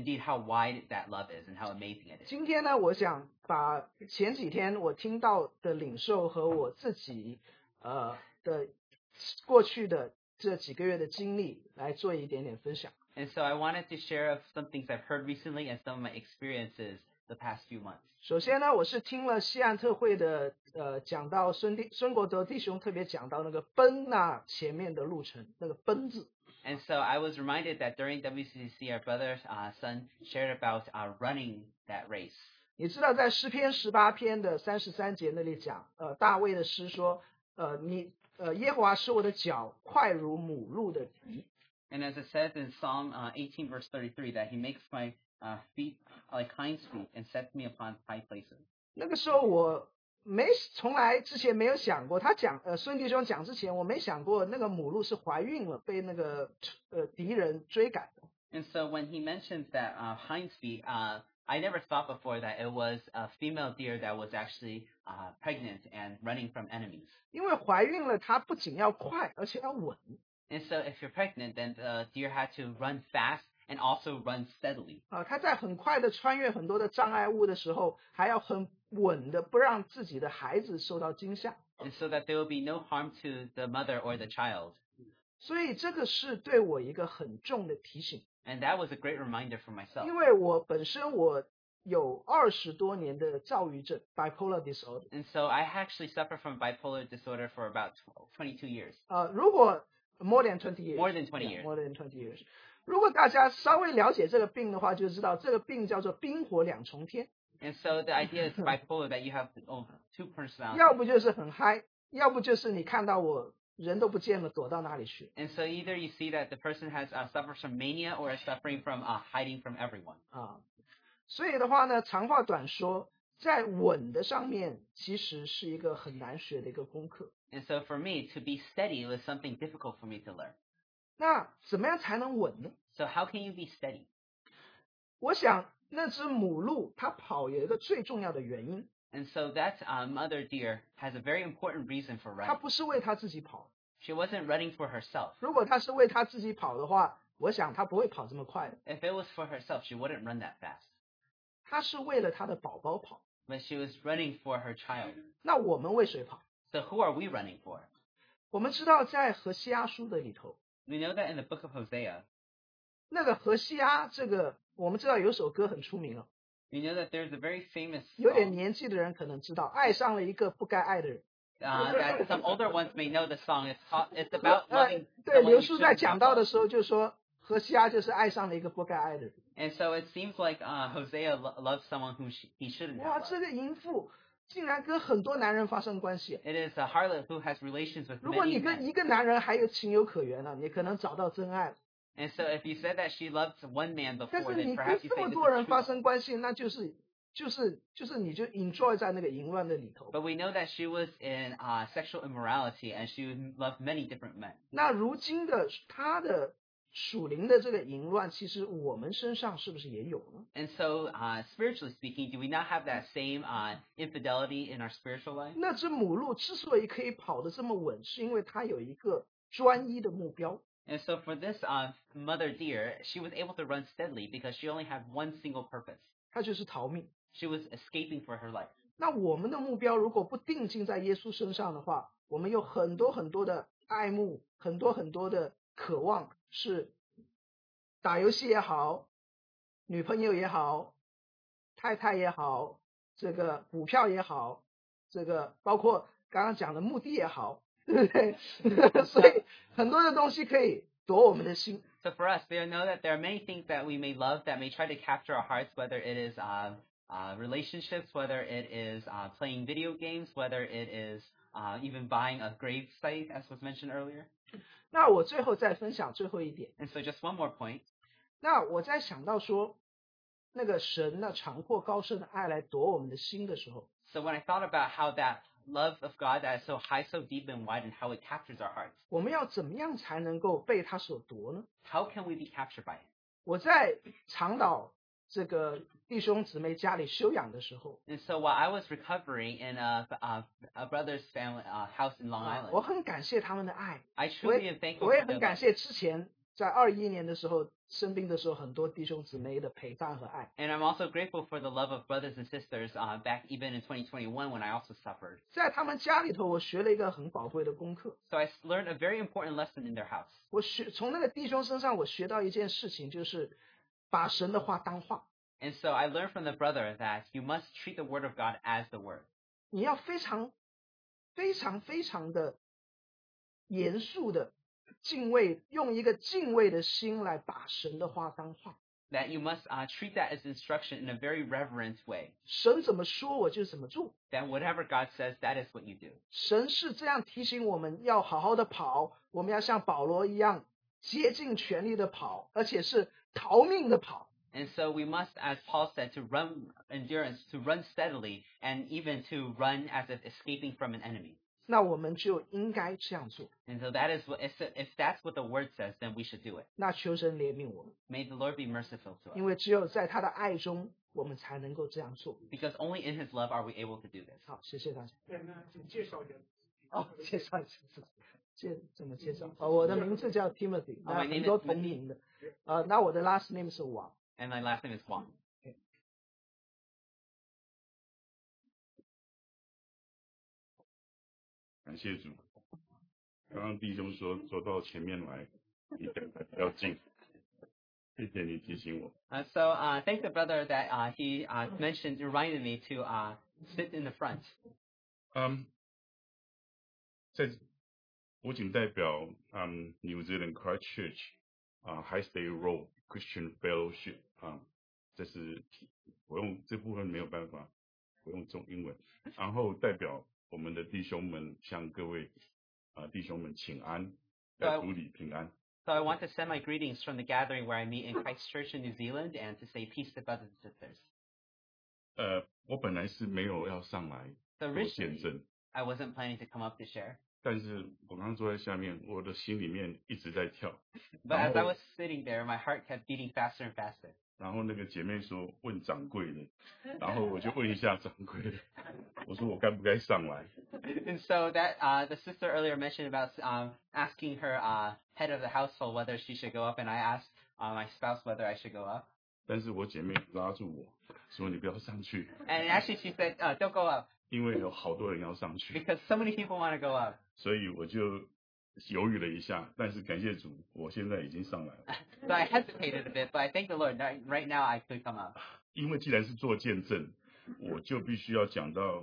wide that love is and how amazing it is. 今天呢，我想把前几天我听到的领受和我自己的过去的这几个月的经历来做一点点分享。 And so I wanted to share of some things I've heard recently and some of my experiences the past few months. 首先呢，我是听了西岸特会的讲到孙国德弟兄特别讲到那个奔前面的路程，那个奔字。 And so I was reminded that during WCCC, our brother son shared about running that race. 你知道在诗篇18篇的33节那里讲，大卫的诗说，耶和华使我的脚快如母鹿的蹄。 And as it says in Psalm 18 verse 33, that He makes my feet like hinds feet and sets me upon high places. 那个时候我从来之前没有想过，他讲孙弟兄讲之前，我没想过那个母鹿是怀孕了，被那个敌人追赶的。 And so when he mentions that hinds feet, I never thought before that it was a female deer that was actually pregnant and running from enemies. 因为怀孕了，它不仅要快，而且要稳。 And so if you're pregnant, then the deer had to run fast and also run steadily. 它在很快的穿越很多的障碍物的时候，还要很稳的不让自己的孩子受到惊吓。 And so that there will be no harm to the mother or the child. 所以这个是对我一个很重的提醒。 And that was a great reminder for myself. 因为我本身有20多年的躁郁症 bipolar disorder. And so I actually suffer from bipolar disorder for about 22 years. 如果 more than 20 years. More than 20 years. More than 20 years. 如果大家稍微了解这个病的话，就知道这个病叫做冰火两重天。 And so the idea is bipolar that you have two personalities. 要不就是很嗨，要不就是你看到我人都不见了，躲到哪里去。 And so either you see that the person has suffers from mania or is suffering from hiding from everyone. 所以的话呢，长话短说，在稳的上面其实是一个很难学的一个功课。 And so for me to be steady was something difficult for me to learn. 那怎么样才能稳呢？ So how can you be steady? 我想那只母鹿它跑有一个最重要的原因。 And so that mother deer has a very important reason for 它 running. 不是为它自己跑。 She wasn't running for herself. 如果它是为它自己跑的话，我想它不会跑这么快的。 If it was for herself, she wouldn't run that fast. 它是为了它的宝宝跑。 But she was running for her child. 那我们为谁跑？ So who are we running for? 我们知道在何西阿书的里头， We know that in the book of Hosea, 那个何西阿这个我们知道有首歌很出名了， we know that there's a very famous 有点 song 年纪的人可能知道，爱上了一个不该爱的人。 that some older ones may know the song. It's about loving 对， someone 刘 you 叔在 shouldn't 讲 have 到的 loved. 时候就说，何西阿就是爱上了一个不该爱的人。 And so it seems like Hosea loves someone who he shouldn't 哇， have 这 loved. 个淫妇竟然跟很多男人发生关系。 It is a harlot who has relations with 如果你 many 跟 men. 一个男人还有情有可原呢，你可能找到真爱了。 And so if you said that she loved one man 但 before, 是 then 你跟 perhaps you 这 say 么 this 多人 is 发 true. 生关系，那就是你就 enjoy 在那个淫乱的里头。 But we know that she was in sexual immorality and she loved many different men. 那如今的他的属灵的这个淫乱，其实我们身上是不是也有呢？ And so spiritually speaking, do we not have that same infidelity in our spiritual life? 那只母鹿之所以可以跑得这么稳，是因为它有一个专一的目标。 And so for this mother deer, she was able to run steadily because she only had one single purpose. 它就是逃命。 She was escaping for her life. 那我们的目标如果不定睛在耶稣身上的话，我们有很多很多的爱慕，很多很多的渴望，是打游戏也好，女朋友也好，太太也好，这个股票也好，这个包括刚刚讲的目的也好，对不对？所以很多的东西可以夺我们的心。 So for us, we know that there are many things that we may love that may try to capture our hearts, whether it is relationships, whether it is playing video games, whether it is even buying a grave site, as was mentioned earlier. 那我最后再分享最后一点。 And so just one more point. 那我在想到说，那个神那长阔高深的爱来夺我们的心的时候， So when I thought about how that love of God that is so high, so deep and wide, and how it captures our hearts, 我们要怎么样才能够被他所夺呢？ how can we be captured by it? 我在长岛这个弟兄姊妹家里休养的时候， And so while I was recovering in a brother's family house in Long 我 Island, 很感谢他们的爱， I 我 truly 也 am thankful 我也 for 很 their 感 love. 谢之前在21年的时候生病的时候，很多弟兄姊妹的陪伴和爱。 And I'm also grateful for the love of brothers and sisters back even in 2021 when I also suffered. 在他们家里头，我学了一个很宝贵的功课。 So I learned a very important lesson in their house. 我从那个弟兄身上，我学到一件事情，就是把神的话当话。 And so I learned from the brother that you must treat the word of God as the word. 你要非常的严肃的敬畏，用一个敬畏的心来把神的话当话。 That you must treat that as instruction in a very reverent way. 神怎么说我就怎么做。 That whatever God says, that is what you do. 神是这样提醒我们要好好的跑，我们要像保罗一样竭尽全力的跑，而且是逃命的跑。 And so we must, as Paul said, to run endurance, to run steadily, and even to run as if escaping from an enemy. 那我们就应该这样做。 And so that is what, if that's what the word says, then we should do it. 那求神怜悯我们， May the Lord be merciful to 因 us. 为只有在他的爱中，我们才能够这样做。 Because only in His love are we able to do this. 好，谢谢大家。 对，那请介绍一下。 哦，介绍一下怎么介绍？我的名字叫 Timothy， 那 my name 很 is 多同名的。那我的 last name 是王。 And my last name is Wang. 感谢主。刚刚弟兄说走到前面来，离灯台比较近，谢谢你提醒我。 So thank the brother that he reminded me to sit in the front. 在我仅代表New Zealand Christchurch High Stay Road Christian Fellowship 这是我用这部分没有办法，我用中英文，然后代表我们的弟兄们向各位弟兄们请安，在主里平安。 So I want to send my greetings from the gathering where I meet in Christchurch in New Zealand and to say peace to brothers and sisters. 我本来是没有要上来 So 做见 originally, 证， I wasn't planning to come up to share. 但是我刚刚坐在下面，我的心里面一直在跳。 But as I was sitting there, my heart kept beating faster and faster. 然后那个姐妹说问掌柜的，然后我就问一下掌柜的，我说我该不该上来？ And so that the sister earlier mentioned about asking her head of the household whether she should go up, and I asked my spouse whether I should go up. 但是我姐妹拉住我说你不要上去， And actually she said, don't go up, 因为有好多人要上去， because so many people want to go up. 所以我就犹豫了一下，但是感谢主，我现在已经上来了。 So I hesitated a bit, but I thank the Lord. Right now I could come up. 因为既然是做见证，我就必须要讲到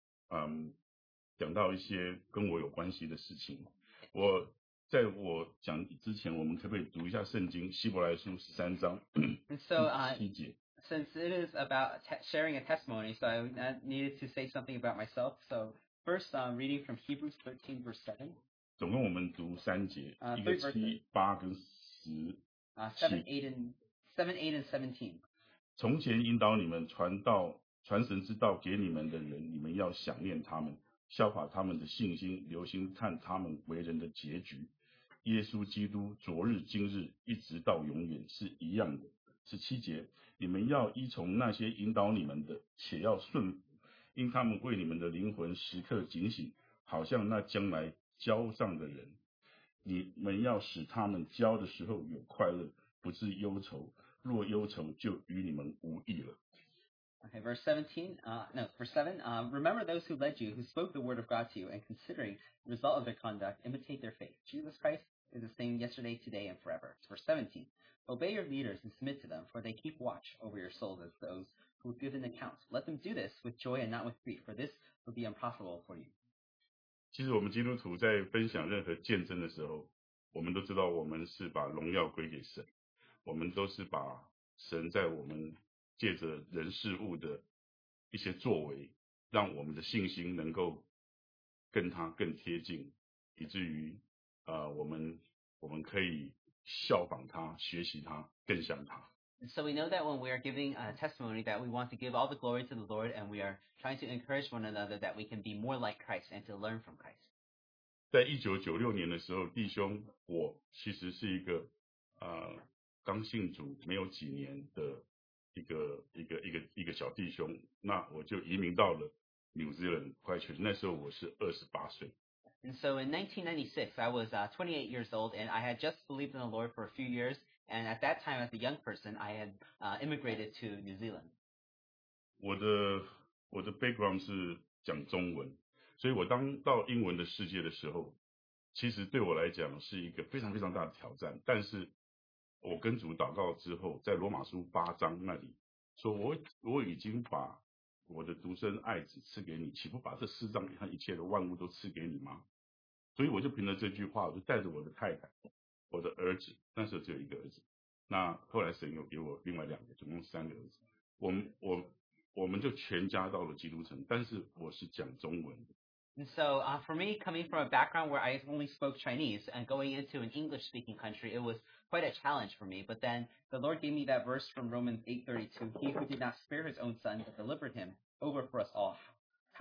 一些跟我有关系的事情。在我讲之前，我们可不可以读一下圣经希伯来书13章 And so 7节？ since it is about sharing a testimony, so I needed to say something about myself. So first, reading from Hebrews 13, verse 7. 总共我们读3节，一个7、8跟10。 7, 8, and 17. 从前引导你们传神之道给你们的人，你们要想念他们，效法他们的信心，留心看他们为人的结局。耶稣基督昨日今日一直到永远是一样的。17节，你们要依从那些引导你们的，且要顺服，因他们为你们的灵魂时刻警醒，好像那将来交上的人。你们要使他们交的时候有快乐，不致忧愁。若忧愁，就与你们无益了。 Okay, verse 17, verse 7. Remember those who led you, who spoke the word of God to you, and considering the result of their conduct, imitate their faith. Jesus Christ is the same yesterday, today, and forever. Verse 17. Obey your leaders and submit to them, for they keep watch over your souls as those who give an account. Let them do this with joy and not with grief, for this would be unprofitable for you. 其实我们基督徒在分享任何见证的时候，我们都知道我们是把荣耀归给神，我们都是把神在我们借着人事物的一些作为，让我们的信心能够跟他更贴近，以至于我们可以效仿他，学习他，更像他。 So we know that when we are giving a testimony that we want to give all the glory to the Lord, and we are trying to encourage one another that we can be more like Christ and to learn from Christ. 在1996年的时候，弟兄，我其实是一个刚信主没有几年的一个小弟兄，那我就移民到了New Zealand Christchurch，那时候我是28岁。 And so in 1996, I was 28 years old, and I had just believed in the Lord for a few years. And at that time, as a young person, I had immigrated to New Zealand. 我的 background 是讲中文，所以我当到英文的世界的时候，其实对我来讲是一个非常非常大的挑战。但是我跟主祷告之后，在罗马书8章那里说，我已经把我的独生爱子赐给你，岂不把这世上和一切的万物都赐给你吗？所以我就凭着这句话，我就带着我的太太，我的儿子，那时候只有一个儿子。那后来神有给我另外2个，总共3个儿子。我们就全家到了基督城，但是我是讲中文的。 And so for me, coming from a background where I only spoke Chinese and going into an English-speaking country, it was quite a challenge for me. But then the Lord gave me that verse from Romans 8:32, He who did not spare his own son, but delivered him over for us all,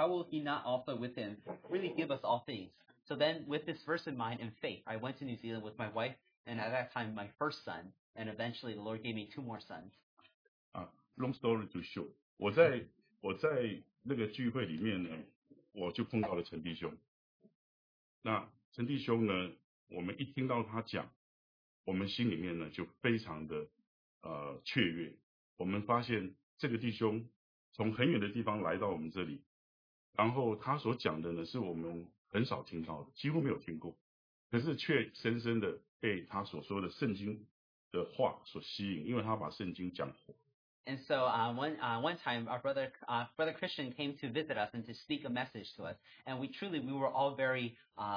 how will he not also with him really give us all things? So then, with this verse in mind and faith, I went to New Zealand with my wife, and at that time, my first son, and eventually the Lord gave me 2 more sons. Long story to short，我在那个聚会里面呢，我就碰到了陈弟兄。那陈弟兄呢，我们一听到他讲，我们心里面呢就非常的雀跃。我们发现这个弟兄从很远的地方来到我们这里，然后他所讲的呢是我们很少听到的，几乎没有听过，可是却深深的被他所说的圣经的话所吸引，因为他把圣经讲活。 And so one time, our brother Christian came to visit us and to speak a message to us, and we were all very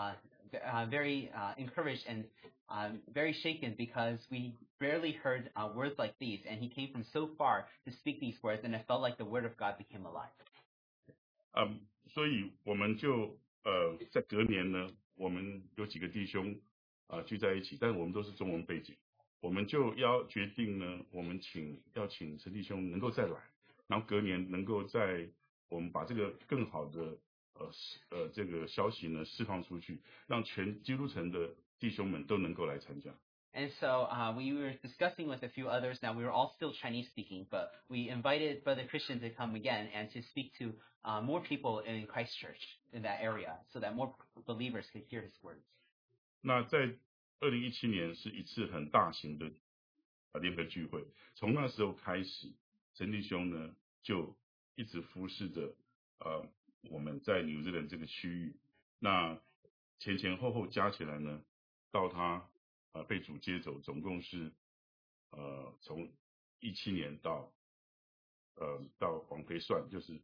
encouraged and very shaken because we barely heard words like these, and he came from so far to speak these words, and it felt like the word of God became alive. 所以我们就在隔年呢，我们有几个弟兄聚在一起，但我们都是中文背景。我们就要决定呢，我们要请陈弟兄能够再来，然后隔年能够我们把这个更好的这个消息呢释放出去，让全基督城的弟兄们都能够来参加。 And so we were discussing with a few others. Now we were all still Chinese speaking, but we invited Brother Christian to come again and to speak to more people in Christchurch in that area, so that more believers could hear his words. 那在2017年是一次很大型的联合聚会，从那时候开始，陈弟兄呢就一直服侍着我们在纽西兰这个区域。那前后加起来呢，到他被主接走，总共是从17年到往回算，就是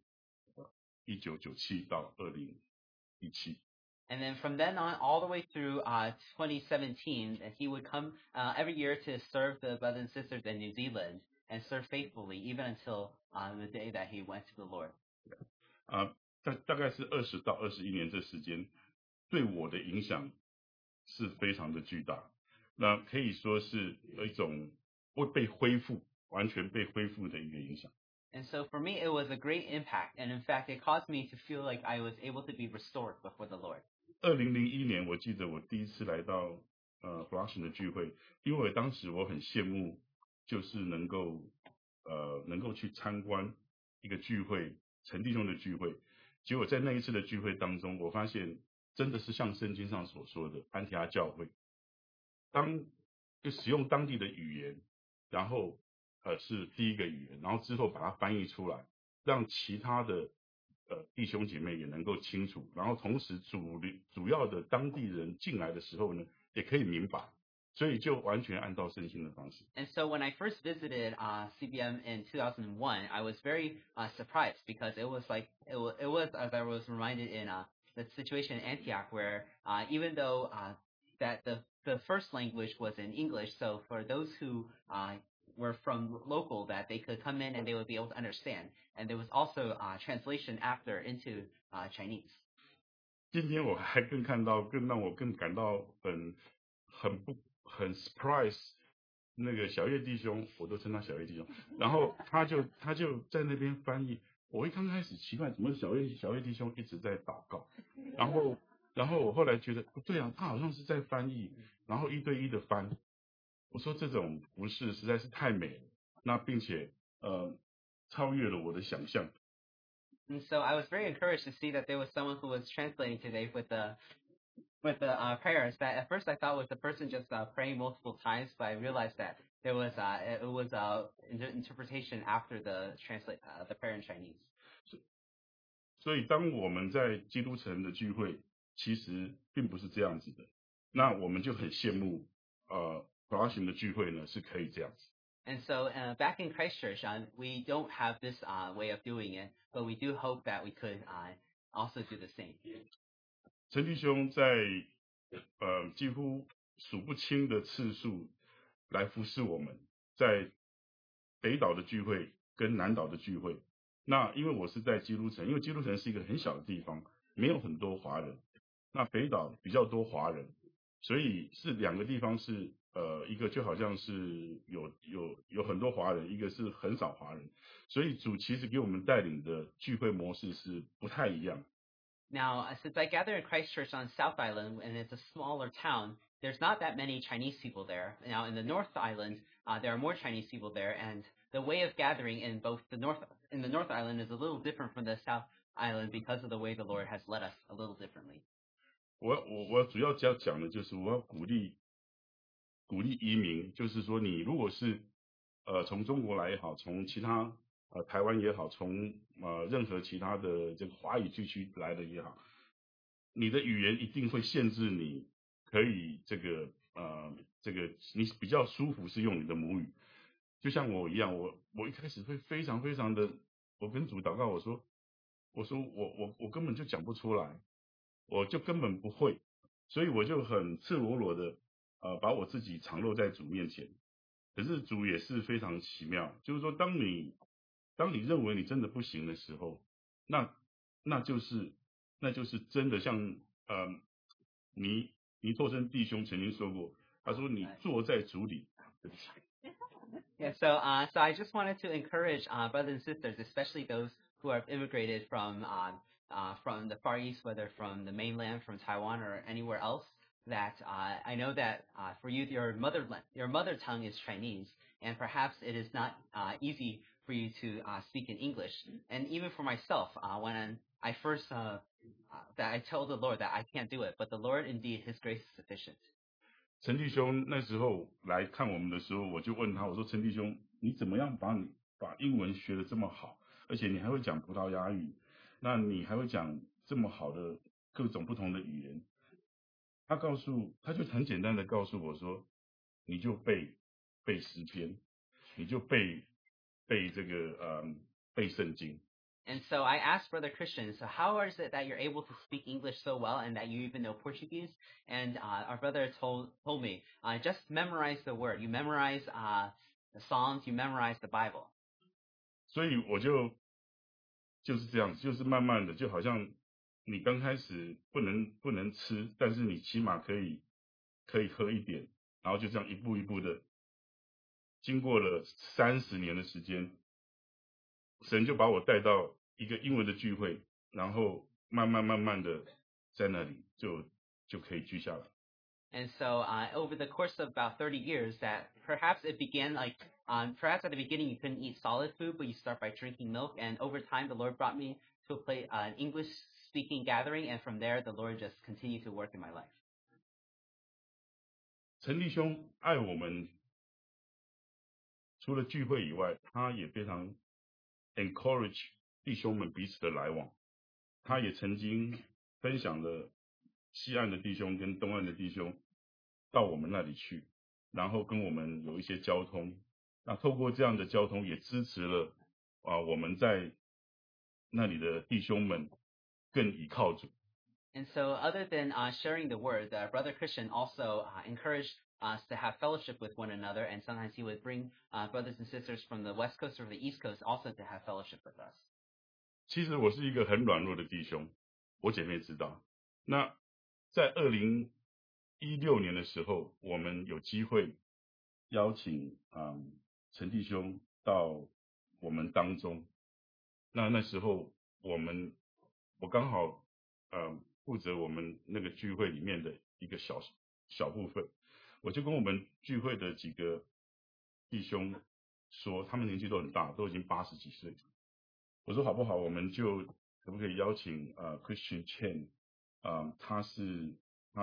1997到2017。 And then from then on, all the way through 2017, he would come every year to serve the brothers and sisters in New Zealand and serve faithfully, even until the day that he went to the Lord. 大概是20到21年这时间，对我的影响是非常的巨大。那可以说是一种会被恢复，完全被恢复的一个影响。 And so for me, it was a great impact, and in fact, it caused me to feel like I was able to be restored before the Lord. 2001年，我记得我第一次来到Flushing 的聚会，因为当时我很羡慕，就是能够去参观一个聚会，陈弟兄的聚会。结果在那一次的聚会当中，我发现真的是像圣经上所说的安提阿教会，就使用当地的语言，然后是第一个语言，然后之后把它翻译出来，让其他的弟兄姐妹也能够清楚，然后同时主要的当地人进来的时候呢，也可以明白，所以就完全按照圣经的方式。 And so when I first visited CBM in 2001, I was very surprised because it was as I was reminded in the situation in Antioch, where even though that the first language was in English, so for those who were from local, that they could come in and they would be able to understand. And there was also translation after into Chinese. 今天我还更让我更感到很 surprise， 那个小叶弟兄，我都称他小叶弟兄，然后他就在那边翻译。我一刚开始奇怪，怎么小叶弟兄一直在祷告，然后我后来觉得不对啊，他好像是在翻译，然后1对1的翻。我说这种服事实在是太美了，那并且超越了我的想象。 And so I was very encouraged to see that there was someone who was translating today with the prayers that at first I thought was the person just praying multiple times, but I realized that there was it was interpretation after the prayer in Chinese. 所以当我们在基督城的聚会，其实并不是这样子的。那我们就很羡慕Flushing 的聚会呢是可以这样子。 And so back in Christchurch, we don't have this way of doing it, but we do hope that we could also do the same. 陈弟兄在几乎数不清的次数来服侍我们，在北岛的聚会跟南岛的聚会。那因为我是在基督城，因为基督城是一个很小的地方，没有很多华人。那北岛比较多华人，所以是2个地方是一个就好像是有很多华人，一个是很少华人，所以主其实给我们带领的聚会模式是不太一样。 Now, since I gather in Christchurch on South Island, and it's a smaller town, there's not that many Chinese people there. Now, in the North Island, there are more Chinese people there, and the way of gathering in the North Island is a little different from the South Island because of the way the Lord has led us a little differently. 我主要讲的就是我要鼓励移民，就是说你如果是从中国来也好，从其他台湾也好，从任何其他的这个华语地区来的也好，你的语言一定会限制你可以这个你比较舒服是用你的母语，就像我一样，我一开始会非常非常的，我跟主祷告，我说我根本就讲不出来，我就根本不会，所以我就很赤裸裸的把我自己敞露在主面前。可是主也是非常奇妙，就是说当你认为你真的不行的时候，那就是真的像尼托生弟兄曾经说过，他说你坐在主里。 Yeah, so I just wanted to encourage brothers and sisters, especially those who have immigrated from the Far East, whether from the mainland, from Taiwan, or anywhere else, that I know that for you, your mother tongue is Chinese, and perhaps it is not easy for you to speak in English. And even for myself, when I first that I told the Lord that I can't do it, but the Lord indeed, His grace is sufficient. 陈弟兄那时候来看我们的时候，我就问他，我说陈弟兄，你怎么样把英文学得这么好，而且你还会讲葡萄牙语，那你还会讲这么好的各种不同的语言？他就很简单的告诉我说，你就背诗篇，你就背这个背圣经。 And so I asked Brother Christian, so how is it that you're able to speak English so well and that you even know Portuguese? And our brother told me, just memorize the word. You memorize the Psalms, you memorize the Bible. 所以我就是这样，就是慢慢的，就好像你刚开始不能吃，但是你起码可以喝一点，然后就这样一步一步的，经过了30年的时间，神就把我带到一个英文的聚会，然后慢慢的在那里就可以居下来。 And so over the course of about 30 years, that perhaps it began like, perhaps at the beginning you couldn't eat solid food, but you start by drinking milk. And over time, the Lord brought me to an English-speaking gathering, and from there, the Lord just continued to work in my life. 陈弟兄爱我们，除了聚会以外，他也非常 encourage 弟兄们彼此的来往。他也曾经分享了西岸的弟兄跟东岸的弟兄到我们那里去，然后跟我们有一些交通。那透过这样的交通，也支持了我们在那里的弟兄们更倚靠主。 And so other than sharing the word, Brother Christian also encouraged us to have fellowship with one another, and sometimes he would bring brothers and sisters from the West Coast or the East Coast also to have fellowship with us. 其实我是一个很软弱的弟兄，我姐妹知道。那在2016年的时候，我们有机会邀请陈弟兄到我们当中。那时候我刚好负责我们那个聚会里面的一个小部分，我就跟我们聚会的几个弟兄说，他们年纪都很大，都已经80几岁。我说好不好，我们就可不可以邀请Christian Chen，他是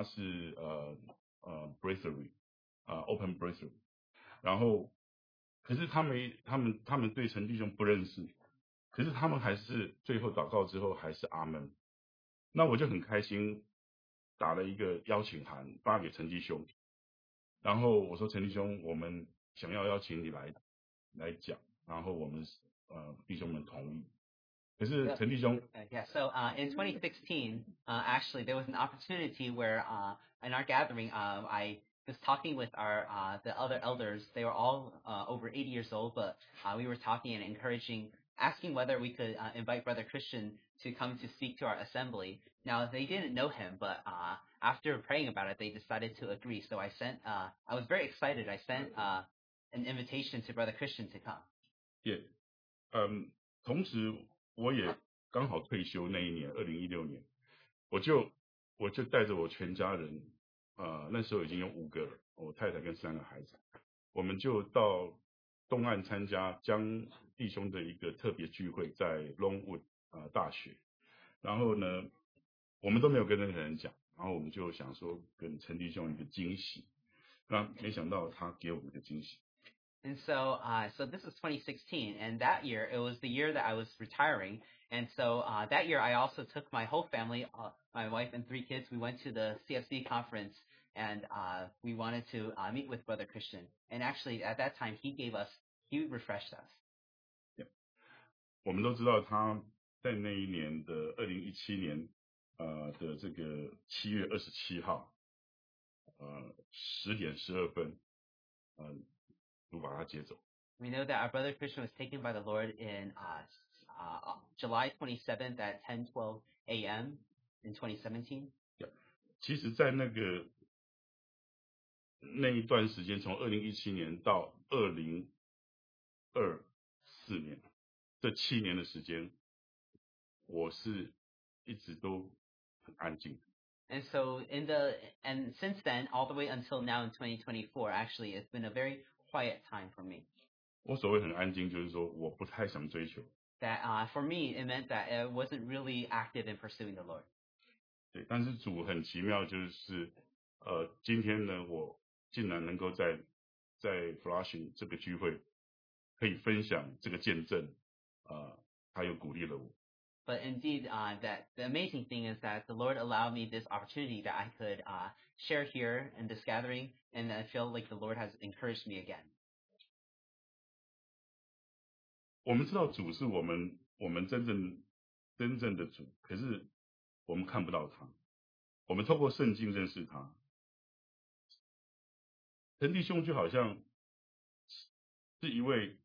Breakthrough Open Breakthrough， 然后可是他们对陈弟兄不认识，可是他们还是最后祷告之后还是阿门。那我就很开心，打了一个邀请函发给陈弟兄，然后我说陈弟兄，我们想要邀请你来讲，然后我们弟兄们同意。可是陈弟兄 Yeah, so in 2016, actually there was an opportunity where in our gathering, I was talking with the other elders. They were all over 80 years old, but we were talking and asking whether we could invite Brother Christian to come to speak to our assembly. Now, they didn't know him, but after praying about it, they decided to agree. So I was very excited. I sent an invitation to Brother Christian to come. 也，同时我也刚好退休那一年，2016年，我就带着我全家人，那时候已经有5个了，我太太跟3个孩子，我们就到东岸参加江弟兄的一个特别聚会，在 Longwood 大学。然后呢，我们都没有跟任何人讲，然后我们就想说跟陈弟兄一个惊喜，那没想到他给我们一个惊喜。 And so this was 2016, and that year, it was the year that I was retiring. And so that year, I also took my whole family, my wife and 3 kids. We went to the CFC conference, and we wanted to meet with Brother Christian. And actually, at that time, he refreshed us. 我们都知道他在那一年的2017年的这个7月27号10点12分就把他接走。 We know that our brother Christian was taken by the Lord in July 27th at 10:12 a.m. in 2017. 其实在那一段时间，从2017年到2024年这7年的时间，我是一直都很安静。 And so and since then, all the way until now in 2024, actually, it's been a very quiet time for me. 我所谓很安静，就是说我不太想追求。 That for me, it meant that I wasn't really active in pursuing the Lord. 对，但是主很奇妙，就是今天呢，我竟然能够在 Flushing 这个聚会可以分享这个见证，他又鼓励了我。 But indeed, that the amazing thing is that the Lord allowed me this opportunity that I could share here in this gathering, and I feel like the Lord has encouraged me again. 我们知道主是我们真正的主，可是我们看不到他，我们透过圣经认识他。陈弟兄就好像是一位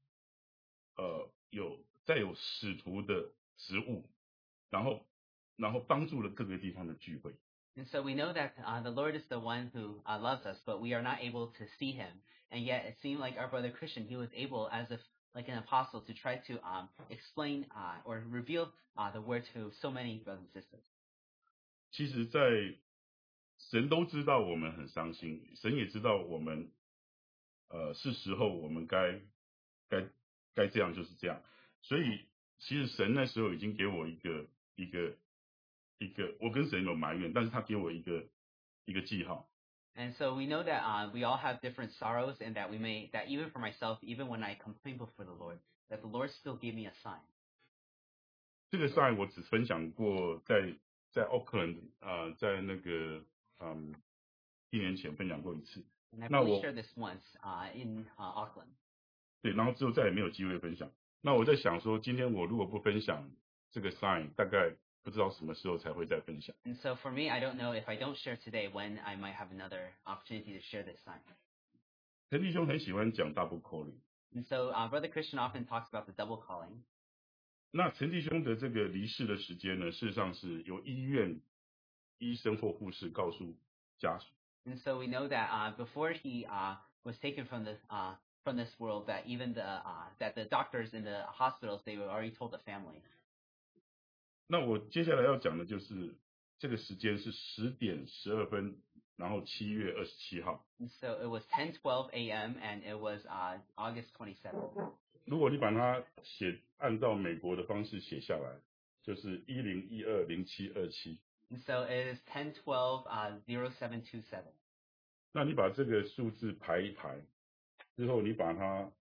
带有使徒的职务，然后帮助了各个地方的聚会。 And so we know that the Lord is the one who loves us, but we are not able to see him. And yet it seemed like our brother Christian, he was able, as if like an apostle, to try to explain or reveal the word to so many brothers and sisters. 其实在神都知道我们很伤心，神也知道我们是时候我们该这样就是这样。所以其实神那时候已经给我一个，我跟神有埋怨，但是他给我一个记号。 And so we know that we all have different sorrows, and that even for myself, even when I complain before the Lord, that the Lord still gave me a sign. 这个 sign 我只分享过在 Auckland 在那个1年前分享过一次。 And I've only shared this once in Auckland. 对，然后之后再也没有机会分享。那我在想说，今天我如果不分享这个 sign， 大概不知道什么时候才会再分享。 And so for me, I don't know if I don't share today when I might have another opportunity to share this sign. 陈弟兄很喜欢讲 double calling。 And so Brother Christian often talks about the double calling. 那陈弟兄的这个离世的时间呢，事实上是由医生或护士告诉家属。 And so we know that before he was taken from this world, that even that the doctors in the hospitals, they already told the family. 那我接下来要讲的就是这个时间是10点12分，然后7月27号。 And so it was 10:12 a.m. and it was August 27th. 如果你把它按照美国的方式写下来，就是10120727。 And so it is 10:12 0727. 那你把这个数字排一排之后，你把它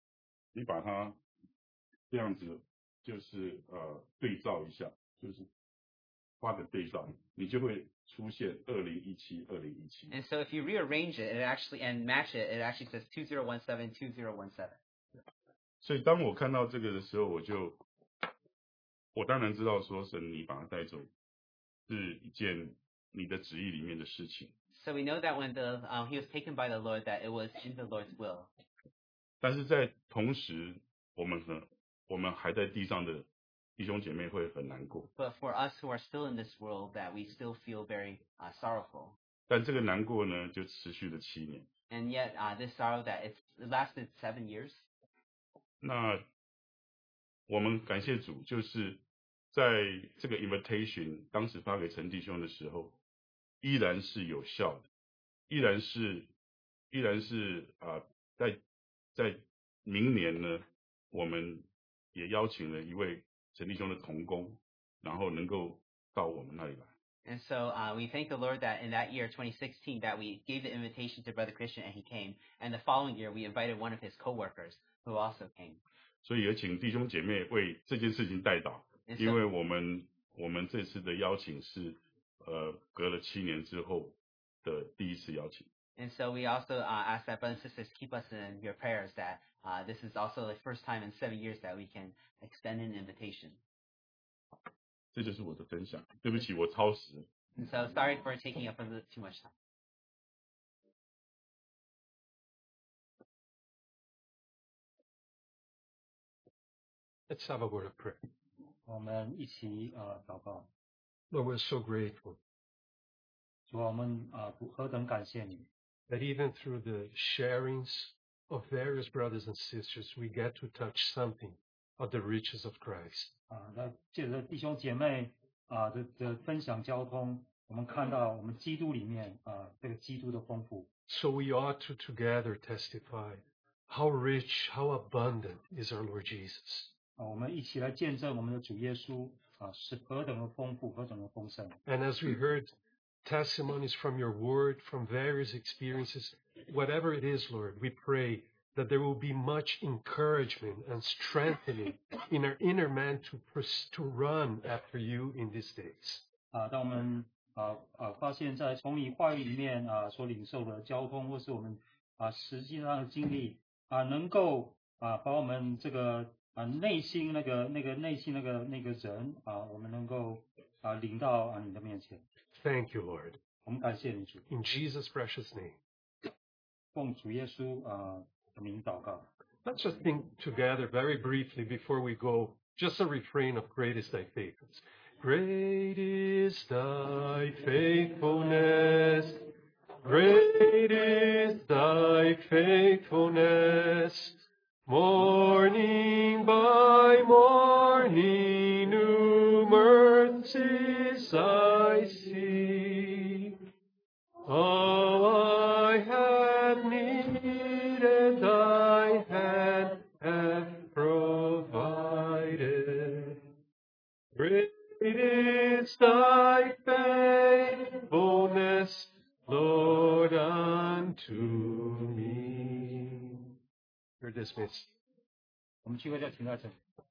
这样子，就是对照一下，就是画个对照，你就会出现2017。 And so if you rearrange it, and match it, it actually says 2017 2017. 所以当我看到这个的时候，我当然知道说神你把它带走是一件你的旨意里面的事情。 So we know that when he was taken by the Lord, that it was in the Lord's will. 但是在同时，我们还在地上的弟兄姐妹会很难过。 But for us who are still in this world, that we still feel very sorrowful. 但这个难过呢，就持续了7年。 And yet, this sorrow that it lasted 7 years. 那我们感谢主，就是在这个 invitation 当时发给陈弟兄的时候，依然是有效的，依然是在明年呢，我们也邀请了一位陈弟兄的同工，然后能够到我们那里来。 And so we thank the Lord that in that year, 2016, that we gave the invitation to Brother Christian and he came. And the following year, we invited one of his co-workers who also came. 所以也请弟兄姐妹为这件事情代祷， And 因为 so, 我们这次的邀请是隔了7年之后的第一次邀请。 and so we also ask that brothers and sisters keep us in your prayers that this is also the first time in 7 years that we can extend an invitation. 这就是我的分享，对不起，我超时。 And so sorry for taking up a little too much time. Let's have a word of prayer. 我们一起祷告。 Lord, we're so grateful 主啊，我们何等感谢你， that even through the sharings of various brothers and sisters, we get to touch something of the riches of Christ. 那借着弟兄姐妹的分享交通，我们看到我们基督里面这个基督的丰富。 So we ought to together testify how rich, how abundant is our Lord Jesus. 我们一起来见证我们的主耶稣是何等的丰富，何等的丰盛。 And as we heard testimonies from your word, from various experiences, whatever it is, Lord, we pray that there will be much encouragement and strengthening in our inner man to run after you in these days. 当我们发现在从你话语里面所领受的交通，或是我们实际上的经历能够把我们这个内心那个人我们能够领到你的面前。 Thank you, Lord. 我们感谢你主， In Jesus' precious name. 奉主耶稣的名祷告。 Let's just think together very briefly before we go, just a refrain of Great is Thy Faithfulness. Great is Thy faithfulness. Great is Thy faithfulness. Morning by morning, new mercies I see. All I have needed, Thy hand hath provided. Great is Thy faithfulness, Lord, unto me. You're dismissed. 我们聚会就停在这里。